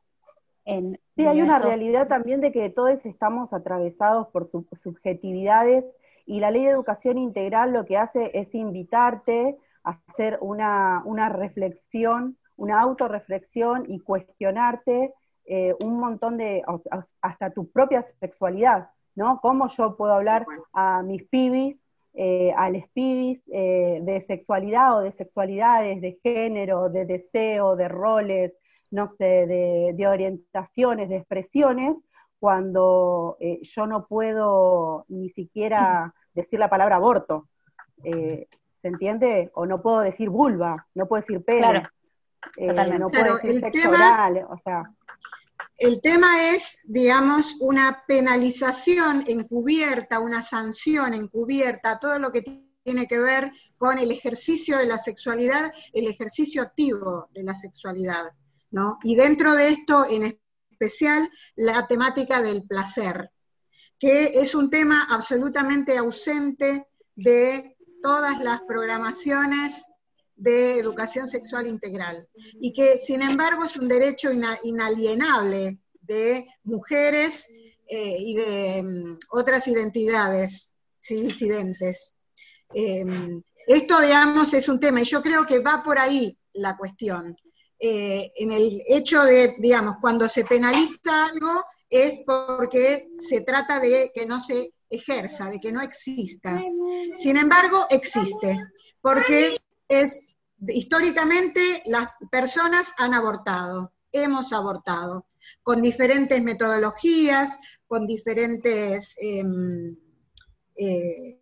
En sí, hay una realidad también de que todos estamos atravesados por sub subjetividades, y la Ley de Educación Integral lo que hace es invitarte a hacer una, una reflexión, una autorreflexión, y cuestionarte eh, un montón de, hasta tu propia sexualidad, ¿no? ¿Cómo yo puedo hablar a mis pibis, eh, a les pibis, eh, de sexualidad o de sexualidades, de género, de deseo, de roles, no sé, de, de orientaciones, de expresiones, cuando eh, yo no puedo ni siquiera decir la palabra aborto? Eh, ¿Se entiende? O no puedo decir vulva, no puedo decir pene, claro, eh, no puedo claro, decir sexo tema, oral, o sea... El tema es, digamos, una penalización encubierta, una sanción encubierta, todo lo que tiene que ver con el ejercicio de la sexualidad, el ejercicio activo de la sexualidad, ¿no? Y dentro de esto, en especial, la temática del placer, que es un tema absolutamente ausente de todas las programaciones de educación sexual integral, y que sin embargo es un derecho ina inalienable de mujeres eh, y de um, otras identidades, ¿sí? Disidentes. Eh, esto, digamos, es un tema, y yo creo que va por ahí la cuestión, eh, en el hecho de, digamos, cuando se penaliza algo es porque se trata de que no se ejerza, de que no exista. Sin embargo, existe, porque es, históricamente las personas han abortado, hemos abortado, con diferentes metodologías, con diferentes, eh, eh,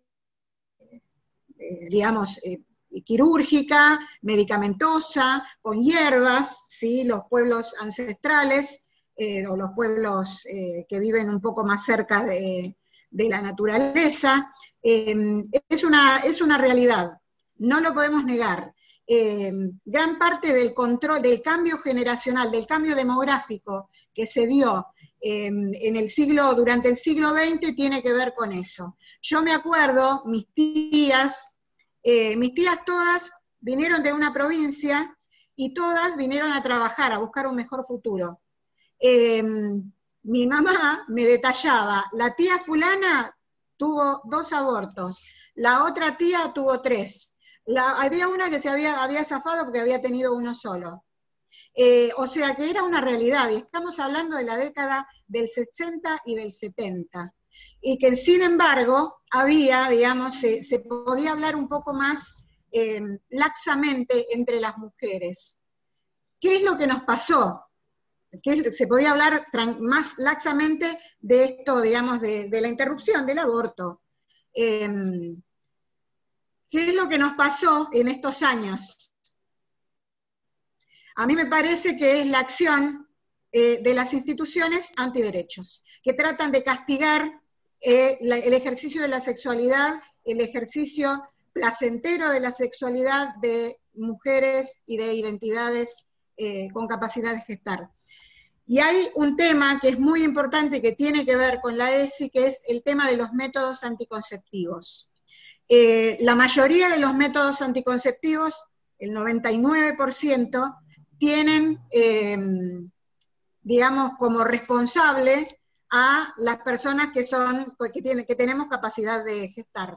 eh, digamos, eh, quirúrgica, medicamentosa, con hierbas, ¿sí? Los pueblos ancestrales, eh, o los pueblos eh, que viven un poco más cerca de, de la naturaleza, eh, es, una, es una realidad, no lo podemos negar. Eh, gran parte del control, del cambio generacional, del cambio demográfico que se dio eh, en el siglo, durante el siglo veinte tiene que ver con eso. Yo me acuerdo, mis tías, eh, mis tías todas vinieron de una provincia y todas vinieron a trabajar, a buscar un mejor futuro. Eh, mi mamá me detallaba, la tía fulana tuvo dos abortos, la otra tía tuvo tres. La, había una que se había, había zafado porque había tenido uno solo. Eh, o sea que era una realidad, y estamos hablando de la década del sesenta y del setenta. y que sin embargo había, digamos, se, se podía hablar un poco más eh, laxamente entre las mujeres. ¿Qué es lo que nos pasó? ¿Qué es, se podía hablar más laxamente de esto, digamos, de, de la interrupción del aborto. Eh, ¿Qué es lo que nos pasó en estos años? A mí me parece que es la acción eh, de las instituciones antiderechos, que tratan de castigar eh, la, el ejercicio de la sexualidad, el ejercicio placentero de la sexualidad de mujeres y de identidades eh, con capacidad de gestar. Y hay un tema que es muy importante que tiene que ver con la ESI, que es el tema de los métodos anticonceptivos. Eh, la mayoría de los métodos anticonceptivos, el noventa y nueve por ciento, tienen, eh, digamos, como responsable a las personas que, son, que, tienen, que tenemos capacidad de gestar.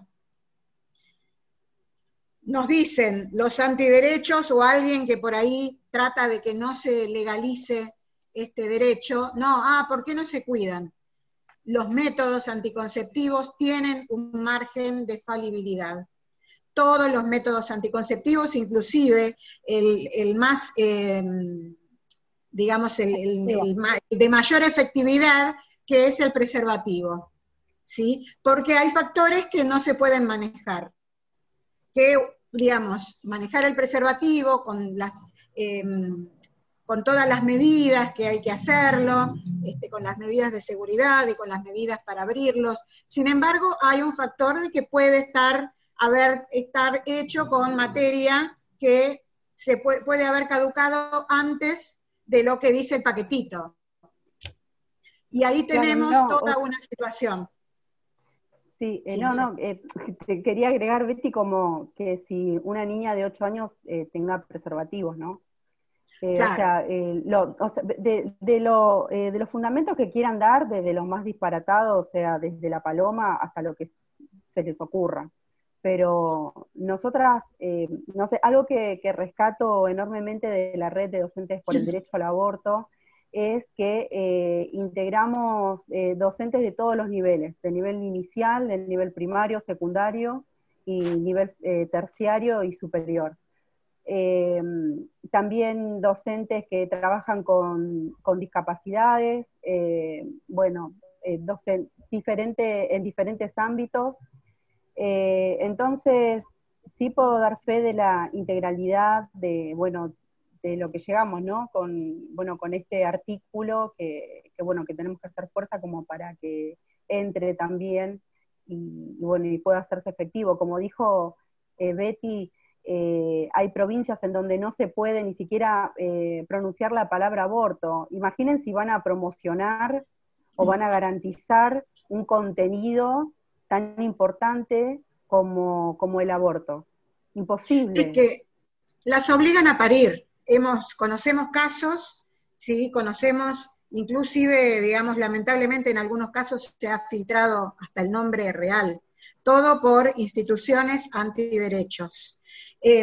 Nos dicen los antiderechos o alguien que por ahí trata de que no se legalice este derecho, no, ah, ¿por qué no se cuidan? Los métodos anticonceptivos tienen un margen de falibilidad. Todos los métodos anticonceptivos, inclusive el, el más, eh, digamos, el, el, el, el de mayor efectividad, que es el preservativo, ¿sí? Porque hay factores que no se pueden manejar, que, digamos, manejar el preservativo con las... Eh, con todas las medidas que hay que hacerlo, este, con las medidas de seguridad y con las medidas para abrirlos. Sin embargo, hay un factor de que puede estar, haber, estar hecho con materia que se puede, puede haber caducado antes de lo que dice el paquetito. Y ahí tenemos claro, no, toda o... una situación. Sí, eh, sí, no, no, eh, te quería agregar, Betty, como que si una niña de ocho años eh, tenga preservativos, ¿no? Eh, claro. O sea, eh, lo, o sea de, de, lo, eh, de los fundamentos que quieran dar, desde los más disparatados, o sea, desde la paloma hasta lo que se les ocurra. Pero nosotras, eh, no sé, algo que, que rescato enormemente de la red de docentes por el derecho al aborto es que eh, integramos eh, docentes de todos los niveles, del nivel inicial, del nivel primario, secundario y nivel eh, terciario y superior. Eh, también docentes que trabajan con, con discapacidades, eh, bueno, eh, docen, diferente, en diferentes ámbitos. Eh, entonces, sí puedo dar fe de la integralidad de, bueno, de lo que llegamos, ¿no? Con, bueno, con este artículo que, que, bueno, que tenemos que hacer fuerza como para que entre también y, y bueno, y pueda hacerse efectivo. Como dijo eh, Betty, Eh, hay provincias en donde no se puede ni siquiera eh, pronunciar la palabra aborto. Imaginen si van a promocionar o van a garantizar un contenido tan importante como, como el aborto. Imposible. Es que las obligan a parir. Hemos, conocemos casos, ¿sí? Conocemos, inclusive, digamos, lamentablemente en algunos casos se ha filtrado hasta el nombre real. Todo por instituciones antiderechos. Eh,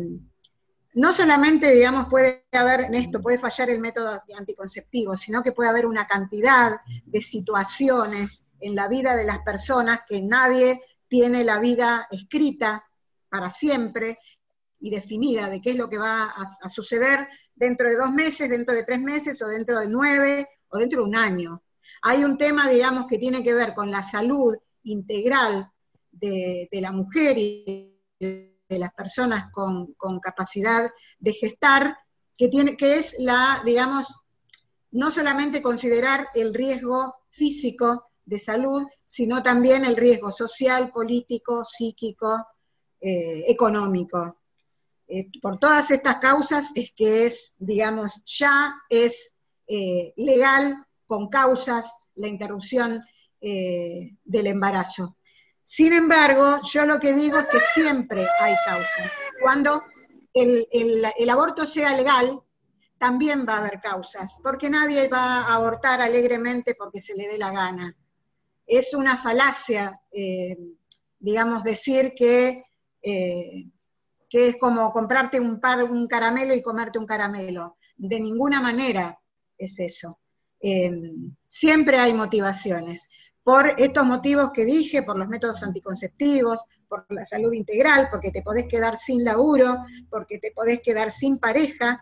no solamente, digamos, puede haber en esto, puede fallar el método anticonceptivo, sino que puede haber una cantidad de situaciones en la vida de las personas que nadie tiene la vida escrita para siempre y definida de qué es lo que va a, a suceder dentro de dos meses, dentro de tres meses, o dentro de nueve, o dentro de un año. Hay un tema, digamos, que tiene que ver con la salud integral de, de la mujer y de de las personas con, con capacidad de gestar, que, tiene, que es la, digamos, no solamente considerar el riesgo físico de salud, sino también el riesgo social, político, psíquico, eh, económico. Eh, por todas estas causas es que es, digamos, ya es eh, legal con causas la interrupción eh, del embarazo. Sin embargo, yo lo que digo es que siempre hay causas. Cuando el, el, el aborto sea legal, también va a haber causas, porque nadie va a abortar alegremente porque se le dé la gana. Es una falacia, eh, digamos, decir que, eh, que es como comprarte un, par, un caramelo y comerte un caramelo. De ninguna manera es eso. Eh, siempre hay motivaciones. por estos motivos que dije, por los métodos anticonceptivos, por la salud integral, porque te podés quedar sin laburo, porque te podés quedar sin pareja,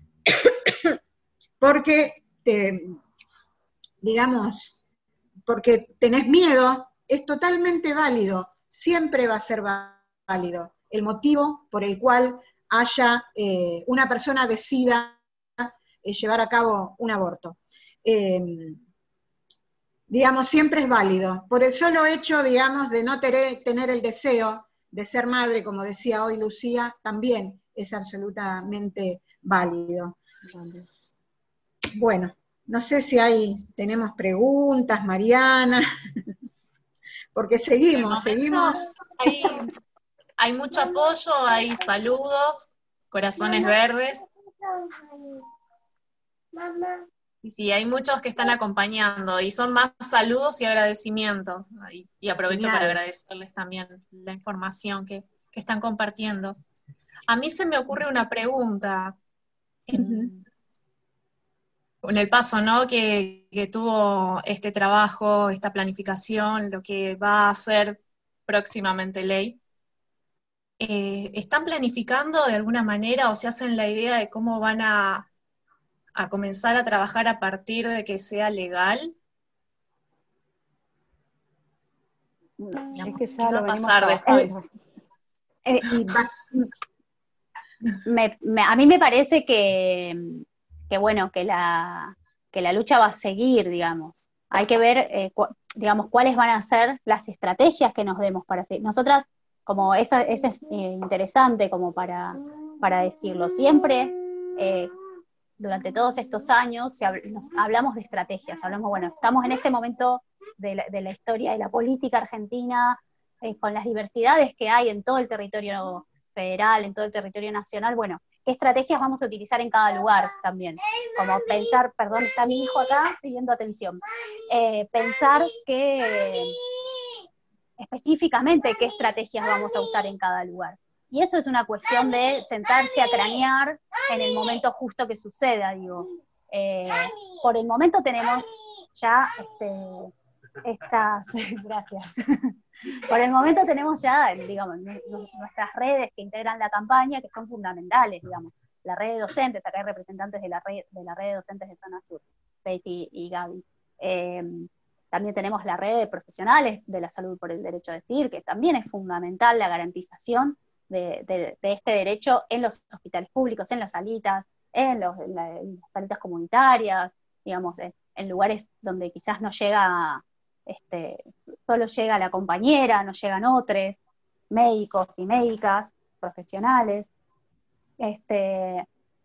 porque, te, digamos, porque tenés miedo, es totalmente válido, siempre va a ser válido el motivo por el cual haya eh, una persona decida eh, llevar a cabo un aborto. Eh, digamos, siempre es válido. Por el solo hecho, digamos, de no tener, tener el deseo de ser madre, como decía hoy Lucía, también es absolutamente válido. Bueno, no sé si hay, tenemos preguntas, Mariana, porque seguimos, seguimos. Hay, hay mucho apoyo, hay saludos, corazones verdes. Y sí, hay muchos que están acompañando, y son más saludos y agradecimientos. Y, y aprovecho Genial. Para agradecerles también la información que, que están compartiendo. A mí se me ocurre una pregunta. Uh-huh. Con el paso, ¿no?, que, que tuvo este trabajo, esta planificación, lo que va a ser próximamente ley, eh, ¿están planificando de alguna manera o se hacen la idea de cómo van a, a comenzar a trabajar a partir de que sea legal? Es que ya ¿Qué lo va a pasar después? Eh, me, me, a mí me parece que... que bueno, que la, que la lucha va a seguir, digamos. Hay que ver, eh, cu digamos, cuáles van a ser las estrategias que nos demos para seguir. Nosotras, como esa, esa es eh, interesante como para, para decirlo, siempre, eh, durante todos estos años, se hab nos, hablamos de estrategias, hablamos, bueno, estamos en este momento de la, de la historia de la política argentina, eh, con las diversidades que hay en todo el territorio federal, en todo el territorio nacional, bueno, qué estrategias vamos a utilizar en cada lugar también, como pensar, perdón, está mi hijo acá pidiendo atención, eh, pensar que específicamente qué estrategias vamos a usar en cada lugar. Y eso es una cuestión de sentarse a cranear en el momento justo que suceda, digo. Eh, por el momento tenemos ya este, estas, gracias, por el momento tenemos ya, digamos, nuestras redes que integran la campaña, que son fundamentales, digamos, la red de docentes, acá hay representantes de la red de, la red de docentes de Zona Sur, Betty y Gaby. Eh, también tenemos la red de profesionales de la salud por el derecho a decidir, que también es fundamental la garantización de, de, de este derecho en los hospitales públicos, en las salitas, en, los, en, la, en las salitas comunitarias, digamos, en, en lugares donde quizás no llega... Este, solo llega la compañera, no llegan otros, médicos y médicas, profesionales, este,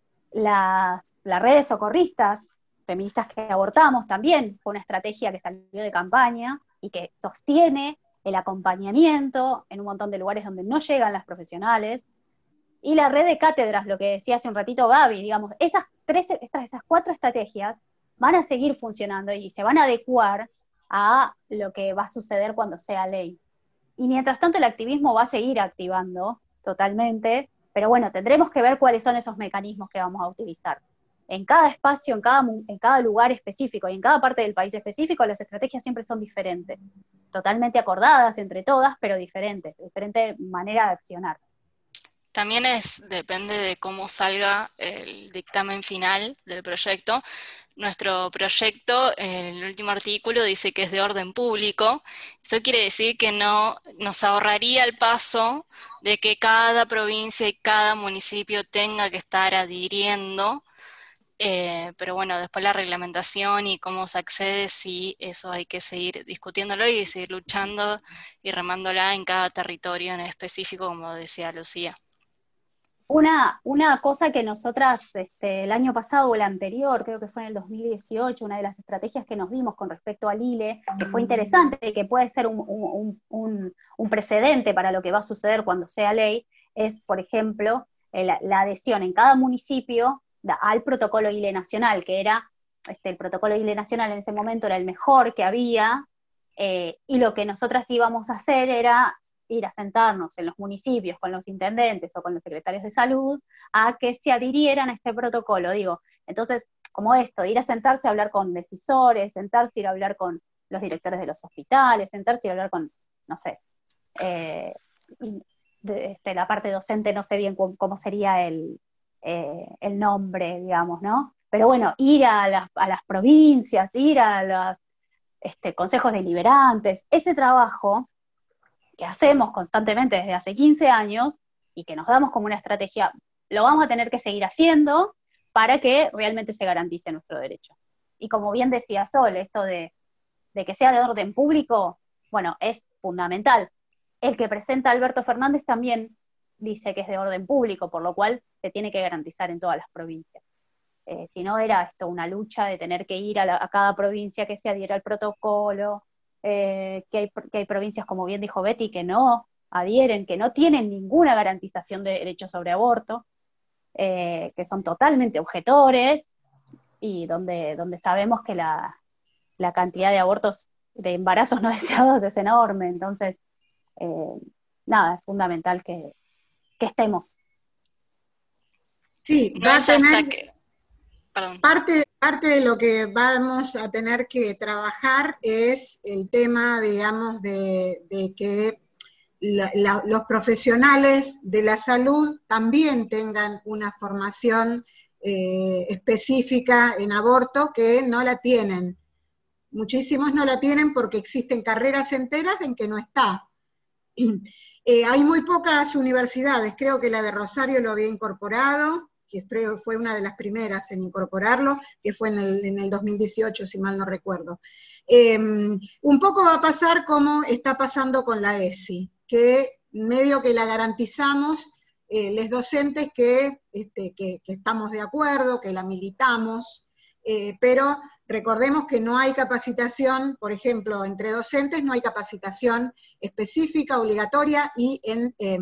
las, las redes socorristas, feministas que abortamos también, fue una estrategia que salió de campaña y que sostiene el acompañamiento en un montón de lugares donde no llegan las profesionales, y la red de cátedras, lo que decía hace un ratito Gaby, digamos, esas, tres, estas, esas cuatro estrategias van a seguir funcionando y se van a adecuar a lo que va a suceder cuando sea ley. Y mientras tanto el activismo va a seguir activando totalmente, pero bueno, tendremos que ver cuáles son esos mecanismos que vamos a utilizar. En cada espacio, en cada, en cada lugar específico y en cada parte del país específico, las estrategias siempre son diferentes, totalmente acordadas entre todas, pero diferentes, diferente manera de accionar. También es, depende de cómo salga el dictamen final del proyecto. Nuestro proyecto, en el último artículo, dice que es de orden público. Eso quiere decir que no nos ahorraría el paso de que cada provincia y cada municipio tenga que estar adhiriendo, eh, pero bueno, después la reglamentación y cómo se accede, sí, eso hay que seguir discutiéndolo y seguir luchando y remándola en cada territorio en específico, como decía Lucía. Una, una cosa que nosotras este, el año pasado o el anterior, creo que fue en el dos mil dieciocho, una de las estrategias que nos dimos con respecto al I L E, que fue interesante y que puede ser un, un, un, un precedente para lo que va a suceder cuando sea ley, es, por ejemplo, el, la adhesión en cada municipio al protocolo I L E nacional, que era, este, el protocolo I L E nacional en ese momento era el mejor que había, eh, y lo que nosotras íbamos a hacer era ir a sentarnos en los municipios con los intendentes o con los secretarios de salud a que se adhirieran a este protocolo, digo. Entonces, como esto, ir a sentarse a hablar con decisores, sentarse, ir a hablar con, los directores de los hospitales, sentarse y hablar con, no sé, eh, de, este, la parte docente, no sé bien cómo, cómo sería el, eh, el nombre, digamos, ¿no? Pero bueno, ir a las, a las provincias, ir a los este, consejos deliberantes, ese trabajo que hacemos constantemente desde hace quince años y que nos damos como una estrategia, lo vamos a tener que seguir haciendo para que realmente se garantice nuestro derecho. Y como bien decía Sol, esto de, de que sea de orden público, bueno, es fundamental. El que presenta Alberto Fernández también dice que es de orden público, por lo cual se tiene que garantizar en todas las provincias. Eh, si no, era esto una lucha de tener que ir a, la, a cada provincia que se adhiera al protocolo, eh, que, hay, que hay provincias, como bien dijo Betty, que no adhieren, que no tienen ninguna garantización de derechos sobre aborto, eh, que son totalmente objetores, y donde, donde sabemos que la, la cantidad de abortos, de embarazos no deseados es enorme. Entonces, eh, nada, es fundamental que, que estemos. Sí, No va a es hasta tener que... Perdón. parte, parte de lo que vamos a tener que trabajar es el tema, digamos, de, de que la, la, los profesionales de la salud también tengan una formación eh, específica en aborto, que no la tienen. Muchísimos no la tienen porque existen carreras enteras en que no está. Eh, hay muy pocas universidades, creo que la de Rosario lo había incorporado, que fue una de las primeras en incorporarlo, que fue en el, en el dos mil dieciocho, si mal no recuerdo. Eh, un poco va a pasar como está pasando con la E S I, que medio que la garantizamos, eh, los docentes que, este, que, que estamos de acuerdo, que la militamos, eh, pero recordemos que no hay capacitación, por ejemplo, entre docentes no hay capacitación específica, obligatoria y en... Eh,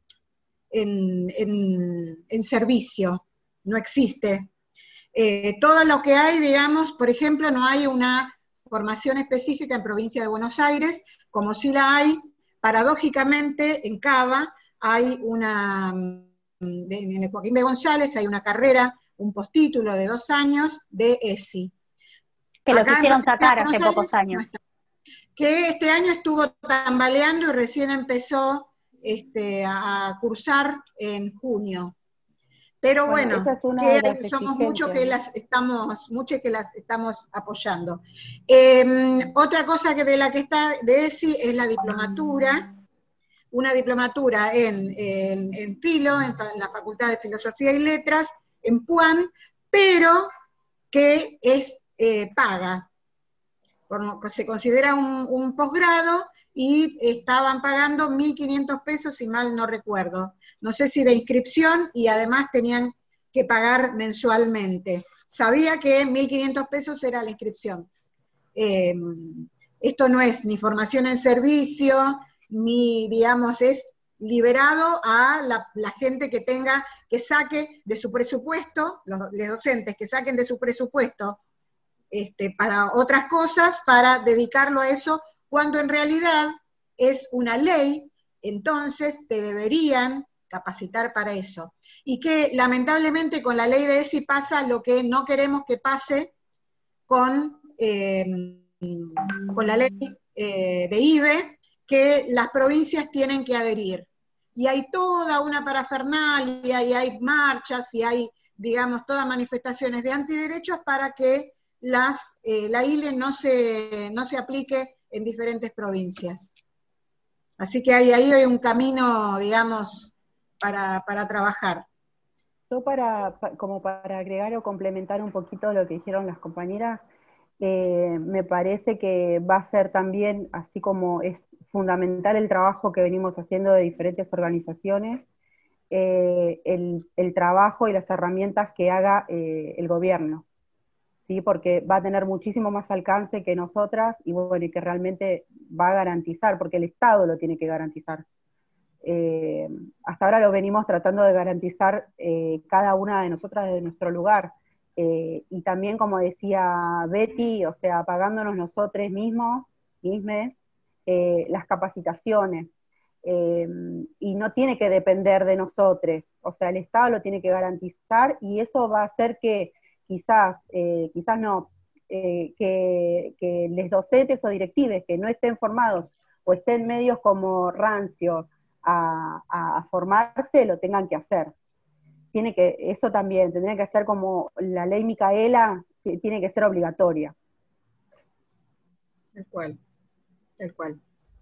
En, en, en servicio, no existe. Eh, todo lo que hay, digamos, por ejemplo, no hay una formación específica en provincia de Buenos Aires, como sí la hay, paradójicamente, en Cava hay una, en el Joaquín B. González hay una carrera, un postítulo de dos años de E S I. Que lo quisieron sacar hace pocos años. Que este año estuvo tambaleando y recién empezó Este, a cursar en junio. Pero bueno, bueno que es somos muchos que las estamos, muchos que las estamos apoyando. Eh, otra cosa que de la que está de E S I es la diplomatura, una diplomatura en, en, en Filo, en, en la Facultad de Filosofía y Letras, en Puan, pero que es eh, paga. Por, se considera un, un posgrado, y estaban pagando mil quinientos pesos, si mal no recuerdo. No sé si de inscripción, y además tenían que pagar mensualmente. Sabía que mil quinientos pesos era la inscripción. Eh, esto no es ni formación en servicio, ni, digamos, es liberado a la, la gente que tenga, que saque de su presupuesto, los, los docentes que saquen de su presupuesto este, para otras cosas, para dedicarlo a eso, cuando en realidad es una ley, entonces te deberían capacitar para eso. Y que lamentablemente con la ley de E S I pasa lo que no queremos que pase con, eh, con la ley eh, de I B E, que las provincias tienen que adherir. Y hay toda una parafernalia, y hay marchas, y hay, digamos, todas manifestaciones de antiderechos para que las, eh, la I L E no se, no se aplique en diferentes provincias. Así que ahí, ahí hay un camino, digamos, para, para trabajar. Yo para, como para agregar o complementar un poquito lo que dijeron las compañeras, eh, me parece que va a ser también, así como es fundamental el trabajo que venimos haciendo de diferentes organizaciones, eh, el, el trabajo y las herramientas que haga eh, el gobierno. ¿Sí? Porque va a tener muchísimo más alcance que nosotras, y bueno, y que realmente va a garantizar, porque el Estado lo tiene que garantizar. Eh, hasta ahora lo venimos tratando de garantizar eh, cada una de nosotras desde nuestro lugar, eh, y también, como decía Betty, o sea, pagándonos nosotros mismos, mismes, eh, las capacitaciones, eh, y no tiene que depender de nosotros, o sea, el Estado lo tiene que garantizar, y eso va a hacer que quizás, eh, quizás no, eh, que, que los docentes o directivos que no estén formados o estén medios como rancios a, a, a formarse, lo tengan que hacer. Tiene que, eso también, tendría que ser como la ley Micaela, que tiene que ser obligatoria. Tal cual, tal cual.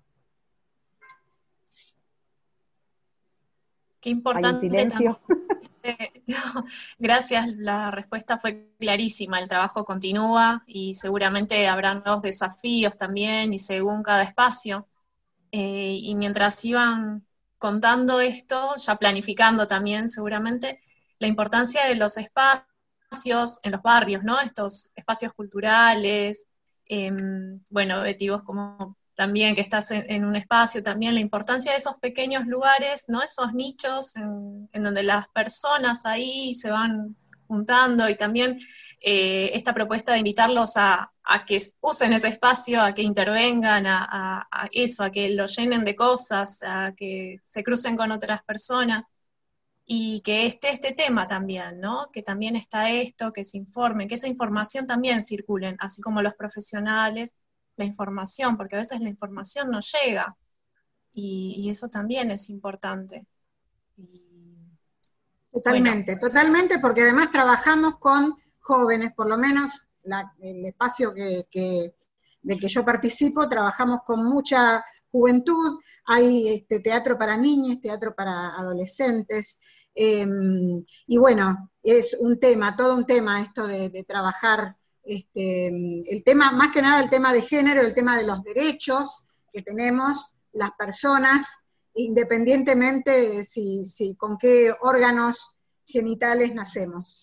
Qué importante. Hay un silencio. No, gracias, la respuesta fue clarísima, el trabajo continúa y seguramente habrán nuevos desafíos también y según cada espacio. Eh, y mientras iban contando esto, ya planificando también seguramente, la importancia de los espacios en los barrios, ¿no? Estos espacios culturales, eh, bueno, Betty, vos como también que estás en, en un espacio, también la importancia de esos pequeños lugares, ¿no? Esos nichos en, en donde las personas ahí se van juntando y también eh, esta propuesta de invitarlos a, a que usen ese espacio, a que intervengan, a, a, a eso, a que lo llenen de cosas, a que se crucen con otras personas, y que esté este tema también, ¿no? Que también está esto, que se informen, que esa información también circulen, así como los profesionales, la información, porque a veces la información no llega, y, y eso también es importante. Y, totalmente, bueno. totalmente, porque además trabajamos con jóvenes, por lo menos la, el espacio que, que, del que yo participo, trabajamos con mucha juventud, hay este, teatro para niños, teatro para adolescentes, eh, y bueno, es un tema, todo un tema esto de, de trabajar, este, el tema, más que nada el tema de género, el tema de los derechos que tenemos las personas, independientemente de si, si con qué órganos genitales nacemos.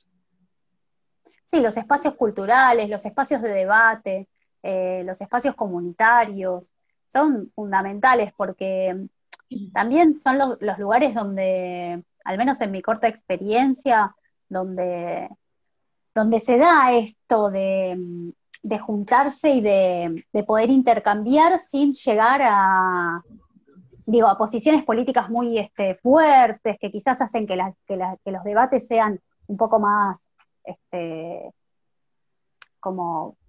Sí, los espacios culturales, los espacios de debate, eh, los espacios comunitarios, son fundamentales porque también son los, los lugares donde, al menos en mi corta experiencia, donde, donde se da esto de, de juntarse y de, de poder intercambiar sin llegar a, digo, a posiciones políticas muy este, fuertes, que quizás hacen que, la, que, la, que los debates sean un poco más, este, como,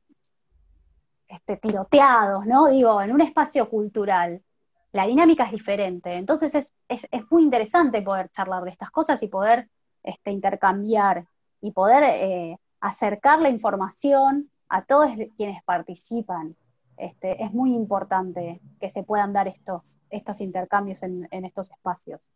este, tiroteados, ¿no? Digo, en un espacio cultural, la dinámica es diferente, entonces es, es, es muy interesante poder charlar de estas cosas y poder este, intercambiar y poder eh, acercar la información a todos quienes participan. Este, es muy importante que se puedan dar estos, estos intercambios en, en estos espacios.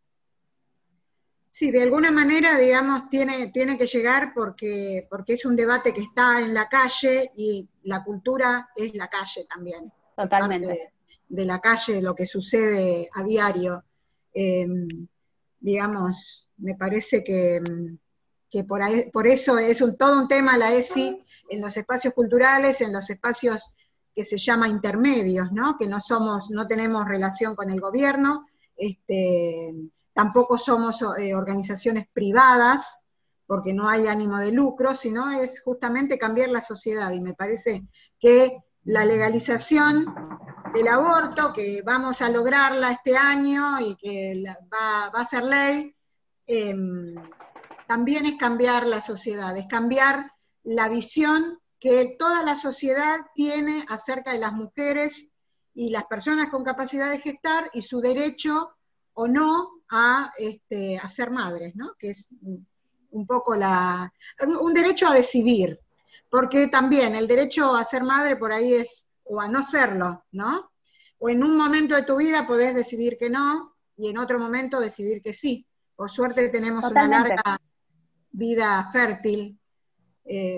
Sí, de alguna manera, digamos, tiene, tiene que llegar porque, porque es un debate que está en la calle y la cultura es la calle también. Totalmente. Es parte de, de la calle, de lo que sucede a diario. Eh, digamos, me parece que, que por, ahí, por eso es un, todo un tema la E S I en los espacios culturales, en los espacios que se llama intermedios, ¿no? Que no somos, no tenemos relación con el gobierno, este, tampoco somos eh, organizaciones privadas, porque no hay ánimo de lucro, sino es justamente cambiar la sociedad, y me parece que la legalización del aborto, que vamos a lograrla este año y que la, va, va a ser ley, eh, también es cambiar la sociedad, es cambiar la visión que toda la sociedad tiene acerca de las mujeres y las personas con capacidad de gestar y su derecho o no a, este, a ser madres, ¿no? Que es un poco la, un derecho a decidir, porque también el derecho a ser madre por ahí es, o a no serlo, ¿no? O en un momento de tu vida podés decidir que no, y en otro momento decidir que sí. Por suerte tenemos Totalmente. Una larga vida fértil, eh,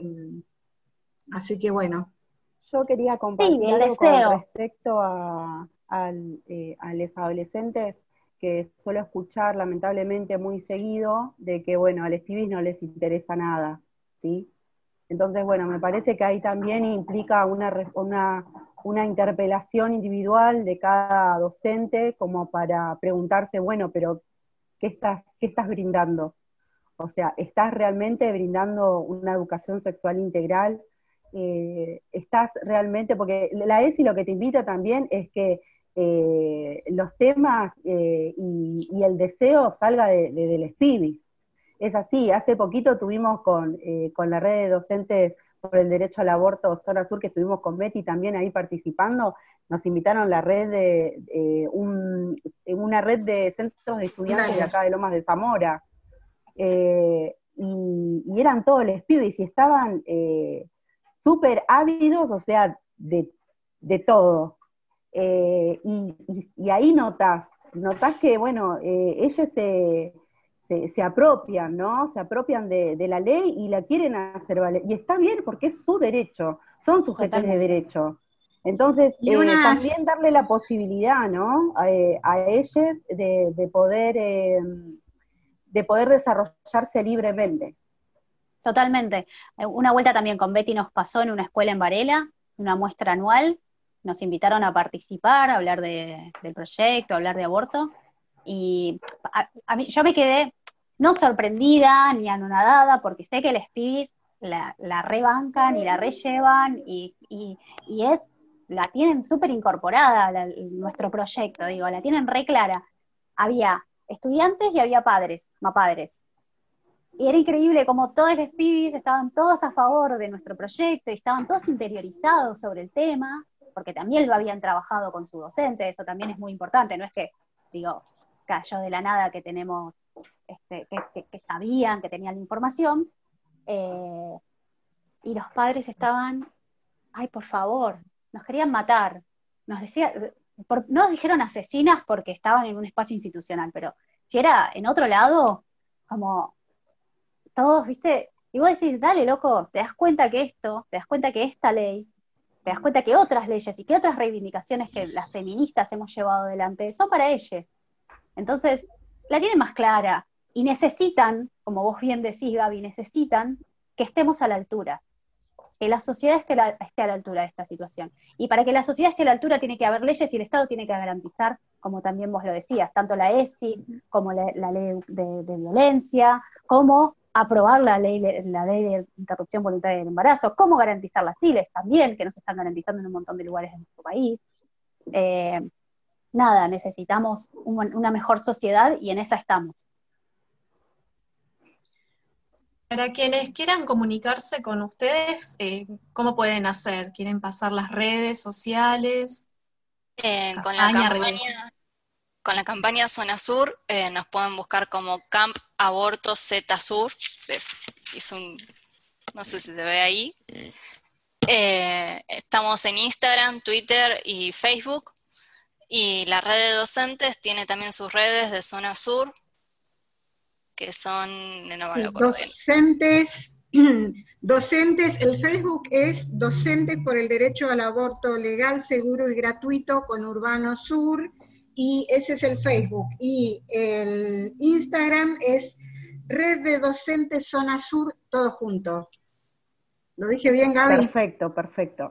así que bueno. Yo quería compartir sí, algo con respecto a, a, eh, a los adolescentes, que suelo escuchar lamentablemente muy seguido, de que bueno, a los pibis no les interesa nada, ¿sí? Entonces, bueno, me parece que ahí también implica una, una, una interpelación individual de cada docente, como para preguntarse, bueno, pero ¿qué estás, qué estás brindando? O sea, ¿estás realmente brindando una educación sexual integral? Eh, ¿Estás realmente, porque la E S I lo que te invita también es que eh, los temas eh, y, y el deseo salga de, de, de los pibis. Es así, hace poquito tuvimos con, eh, con la red de docentes por el Derecho al Aborto Zona Sur, que estuvimos con Betty también ahí participando, nos invitaron a la red de, eh, un, una red de centros de estudiantes Dale. de acá de Lomas de Zamora, eh, y, y eran todos los pibes, y estaban eh, súper ávidos, o sea, de, de todo. Eh, y, y, y ahí notás, notás que, bueno, eh, ellos se, se, se apropian, ¿no? Se apropian de, de la ley y la quieren hacer valer. Y está bien, porque es su derecho, son sujetos de derecho. Entonces, Y eh, unas- también darle la posibilidad, ¿no? A, eh, a ellos de, de poder, eh, de poder desarrollarse libremente. Totalmente. Eh, Una vuelta también con Betty nos pasó en una escuela en Varela, una muestra anual, nos invitaron a participar, a hablar de, del proyecto, a hablar de aborto, y a, a mí, yo me quedé no sorprendida ni anonadada, porque sé que los pibis la, la rebancan y la rellevan, y, y, y es, la tienen súper incorporada la, nuestro proyecto, digo, la tienen re clara. Había estudiantes y había padres, mapadres. Y era increíble como todos los pibis estaban todos a favor de nuestro proyecto y estaban todos interiorizados sobre el tema, porque también lo habían trabajado con su docente, eso también es muy importante, no es que, digo, cayó de la nada que tenemos, este, que, que, que sabían, que tenían la información, eh, y los padres estaban, ay, por favor, nos querían matar, nos decía, por, no nos dijeron asesinas porque estaban en un espacio institucional, pero si era en otro lado, como todos, ¿viste? Y vos decís, dale, loco, te das cuenta que esto, te das cuenta que esta ley, te das cuenta que otras leyes y que otras reivindicaciones que las feministas hemos llevado adelante son para ellas. Entonces, la tienen más clara y necesitan, como vos bien decís, Gaby, necesitan que estemos a la altura, que la sociedad esté, la, esté a la altura de esta situación. Y para que la sociedad esté a la altura tiene que haber leyes y el Estado tiene que garantizar, como también vos lo decías, tanto la E S I como la, la ley de, de violencia, como aprobar la ley, la ley de interrupción voluntaria del embarazo, cómo garantizar las I L E S también, que no se están garantizando en un montón de lugares de nuestro país. Eh, nada, necesitamos un, una mejor sociedad y en esa estamos. Para quienes quieran comunicarse con ustedes, eh, ¿cómo pueden hacer? ¿Quieren pasar las redes sociales? Eh, con la Campaña, campaña, con la campaña Zona Sur, eh, nos pueden buscar como Camp Aborto Z Sur. Es, es un, no sé si se ve ahí. Eh, estamos en Instagram, Twitter y Facebook. Y la red de docentes tiene también sus redes de Zona Sur, que son, no me Sí, lo acuerdo bien. docentes, docentes, el Facebook es Docentes por el Derecho al Aborto Legal, Seguro y Gratuito con Urbano Sur, y ese es el Facebook. Y el Instagram es Red de Docentes Zona Sur, todo junto. ¿Lo dije bien, Gaby? Perfecto, perfecto.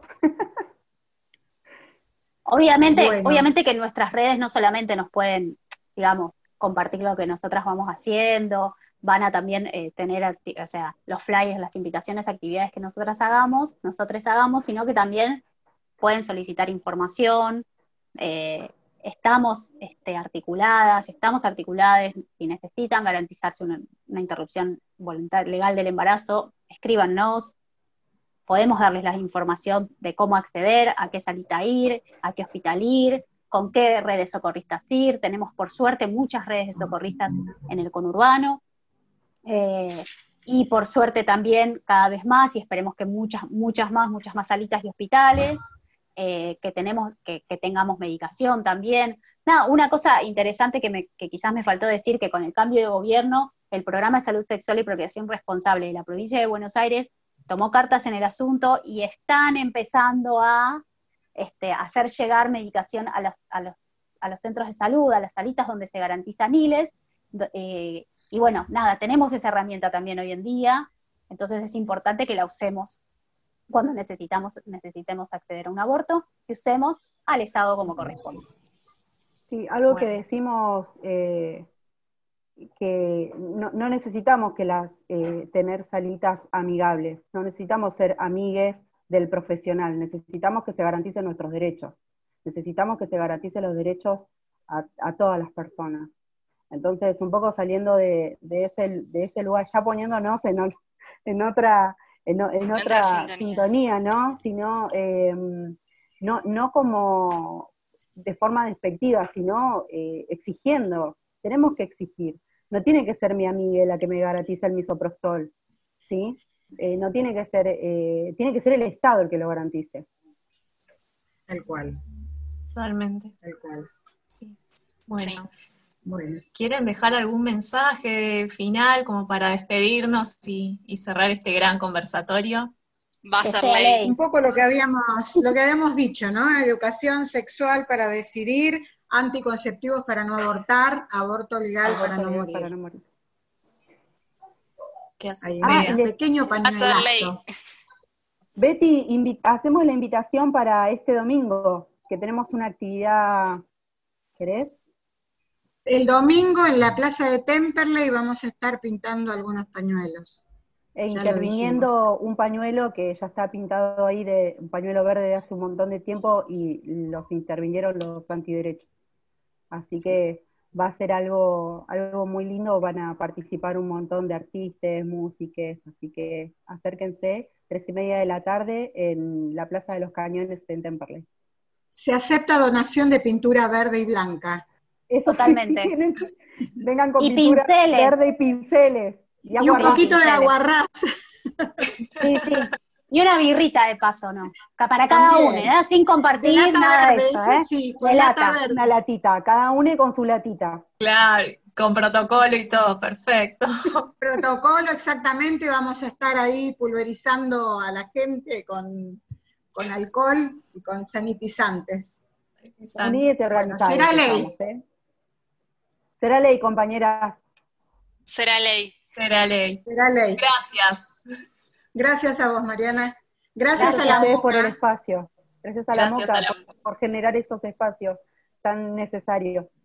Obviamente, Bueno. obviamente que en nuestras redes no solamente nos pueden, digamos, compartir lo que nosotras vamos haciendo, van a también eh, tener, o sea, los flyers, las invitaciones, actividades que nosotras hagamos, nosotros hagamos, sino que también pueden solicitar información, eh, estamos este, articuladas, estamos articuladas, si necesitan garantizarse una, una interrupción voluntaria legal del embarazo, escríbanos, podemos darles la información de cómo acceder, a qué salita ir, a qué hospital ir, con qué redes socorristas ir. Tenemos por suerte muchas redes de socorristas en el conurbano, eh, y por suerte también cada vez más, y esperemos que muchas, muchas más, muchas más salitas y hospitales, eh, que, tenemos, que, que tengamos medicación también. Nada, una cosa interesante que, me, que quizás me faltó decir, que con el cambio de gobierno, el Programa de Salud Sexual y Procreación Responsable de la provincia de Buenos Aires tomó cartas en el asunto y están empezando a este, hacer llegar medicación a, las, a, los, a los centros de salud, a las salitas donde se garantizan I L E S, eh, y bueno, nada, tenemos esa herramienta también hoy en día, entonces es importante que la usemos cuando necesitamos, necesitemos acceder a un aborto, que usemos al Estado como corresponde. Sí, algo Bueno. que decimos, eh, que no, no necesitamos que las eh, tener salitas amigables, no necesitamos ser amigues del profesional, necesitamos que se garanticen nuestros derechos, necesitamos que se garanticen los derechos a, a todas las personas. Entonces, un poco saliendo de, de, ese, de ese lugar, ya poniéndonos en, en, otra, en, en otra otra sintonía. sintonía, ¿no? Sino, eh, no, no como de forma despectiva, sino eh, exigiendo. Tenemos que exigir. No tiene que ser mi amiga la que me garantice el misoprostol, ¿sí? Eh, no tiene que ser, eh, tiene que ser el Estado el que lo garantice. Tal cual. Totalmente. Tal cual. Sí. Bueno. Sí. Bueno. ¿Quieren dejar algún mensaje final como para despedirnos y, y cerrar este gran conversatorio? Va a Que ser sea ley. ley. Un poco lo que habíamos, lo que habíamos dicho, ¿no? Educación sexual para decidir, anticonceptivos para no abortar, aborto legal para no morir. Para no morir. Que así Ahí, Ah, sea. un le- pequeño Va a ser ley. pañuelazo. Betty, invi- hacemos la invitación para este domingo, que tenemos una actividad, ¿querés? El domingo en la plaza de Temperley vamos a estar pintando algunos pañuelos. E Ya lo interviniendo un pañuelo que ya está pintado ahí, de un pañuelo verde de hace un montón de tiempo, y los intervinieron los antiderechos. Así Sí. que va a ser algo, algo muy lindo, van a participar un montón de artistas, músicos, así que acérquense, tres y media de la tarde en la Plaza de los Cañones en Temperley. Se acepta donación de pintura verde y blanca. Eso sí, Totalmente. sí, tienen que- vengan con Y pintura pinceles. verde y pinceles. Y, Y agua un poquito de pinceles. aguarrás. Sí, sí. Y una birrita de paso, ¿no? Ca- Para cada También. uno, ¿no? Sin De compartir lata nada verde, de eso, eso ¿eh? sí, con De lata lata. verde. una latita, cada uno con su latita. Claro, con protocolo y todo, perfecto. Protocolo, exactamente, vamos a estar ahí pulverizando a la gente con, con alcohol y con sanitizantes. Unidas y Bueno, organizadas. será ley. estamos, ¿eh? Será ley, compañeras. Será ley. Será ley. Será ley. Gracias. Gracias a vos, Mariana. Gracias, Gracias a a la ustedes MOCA. por el espacio. Gracias a la Gracias MOCA a la por, por generar estos espacios tan necesarios.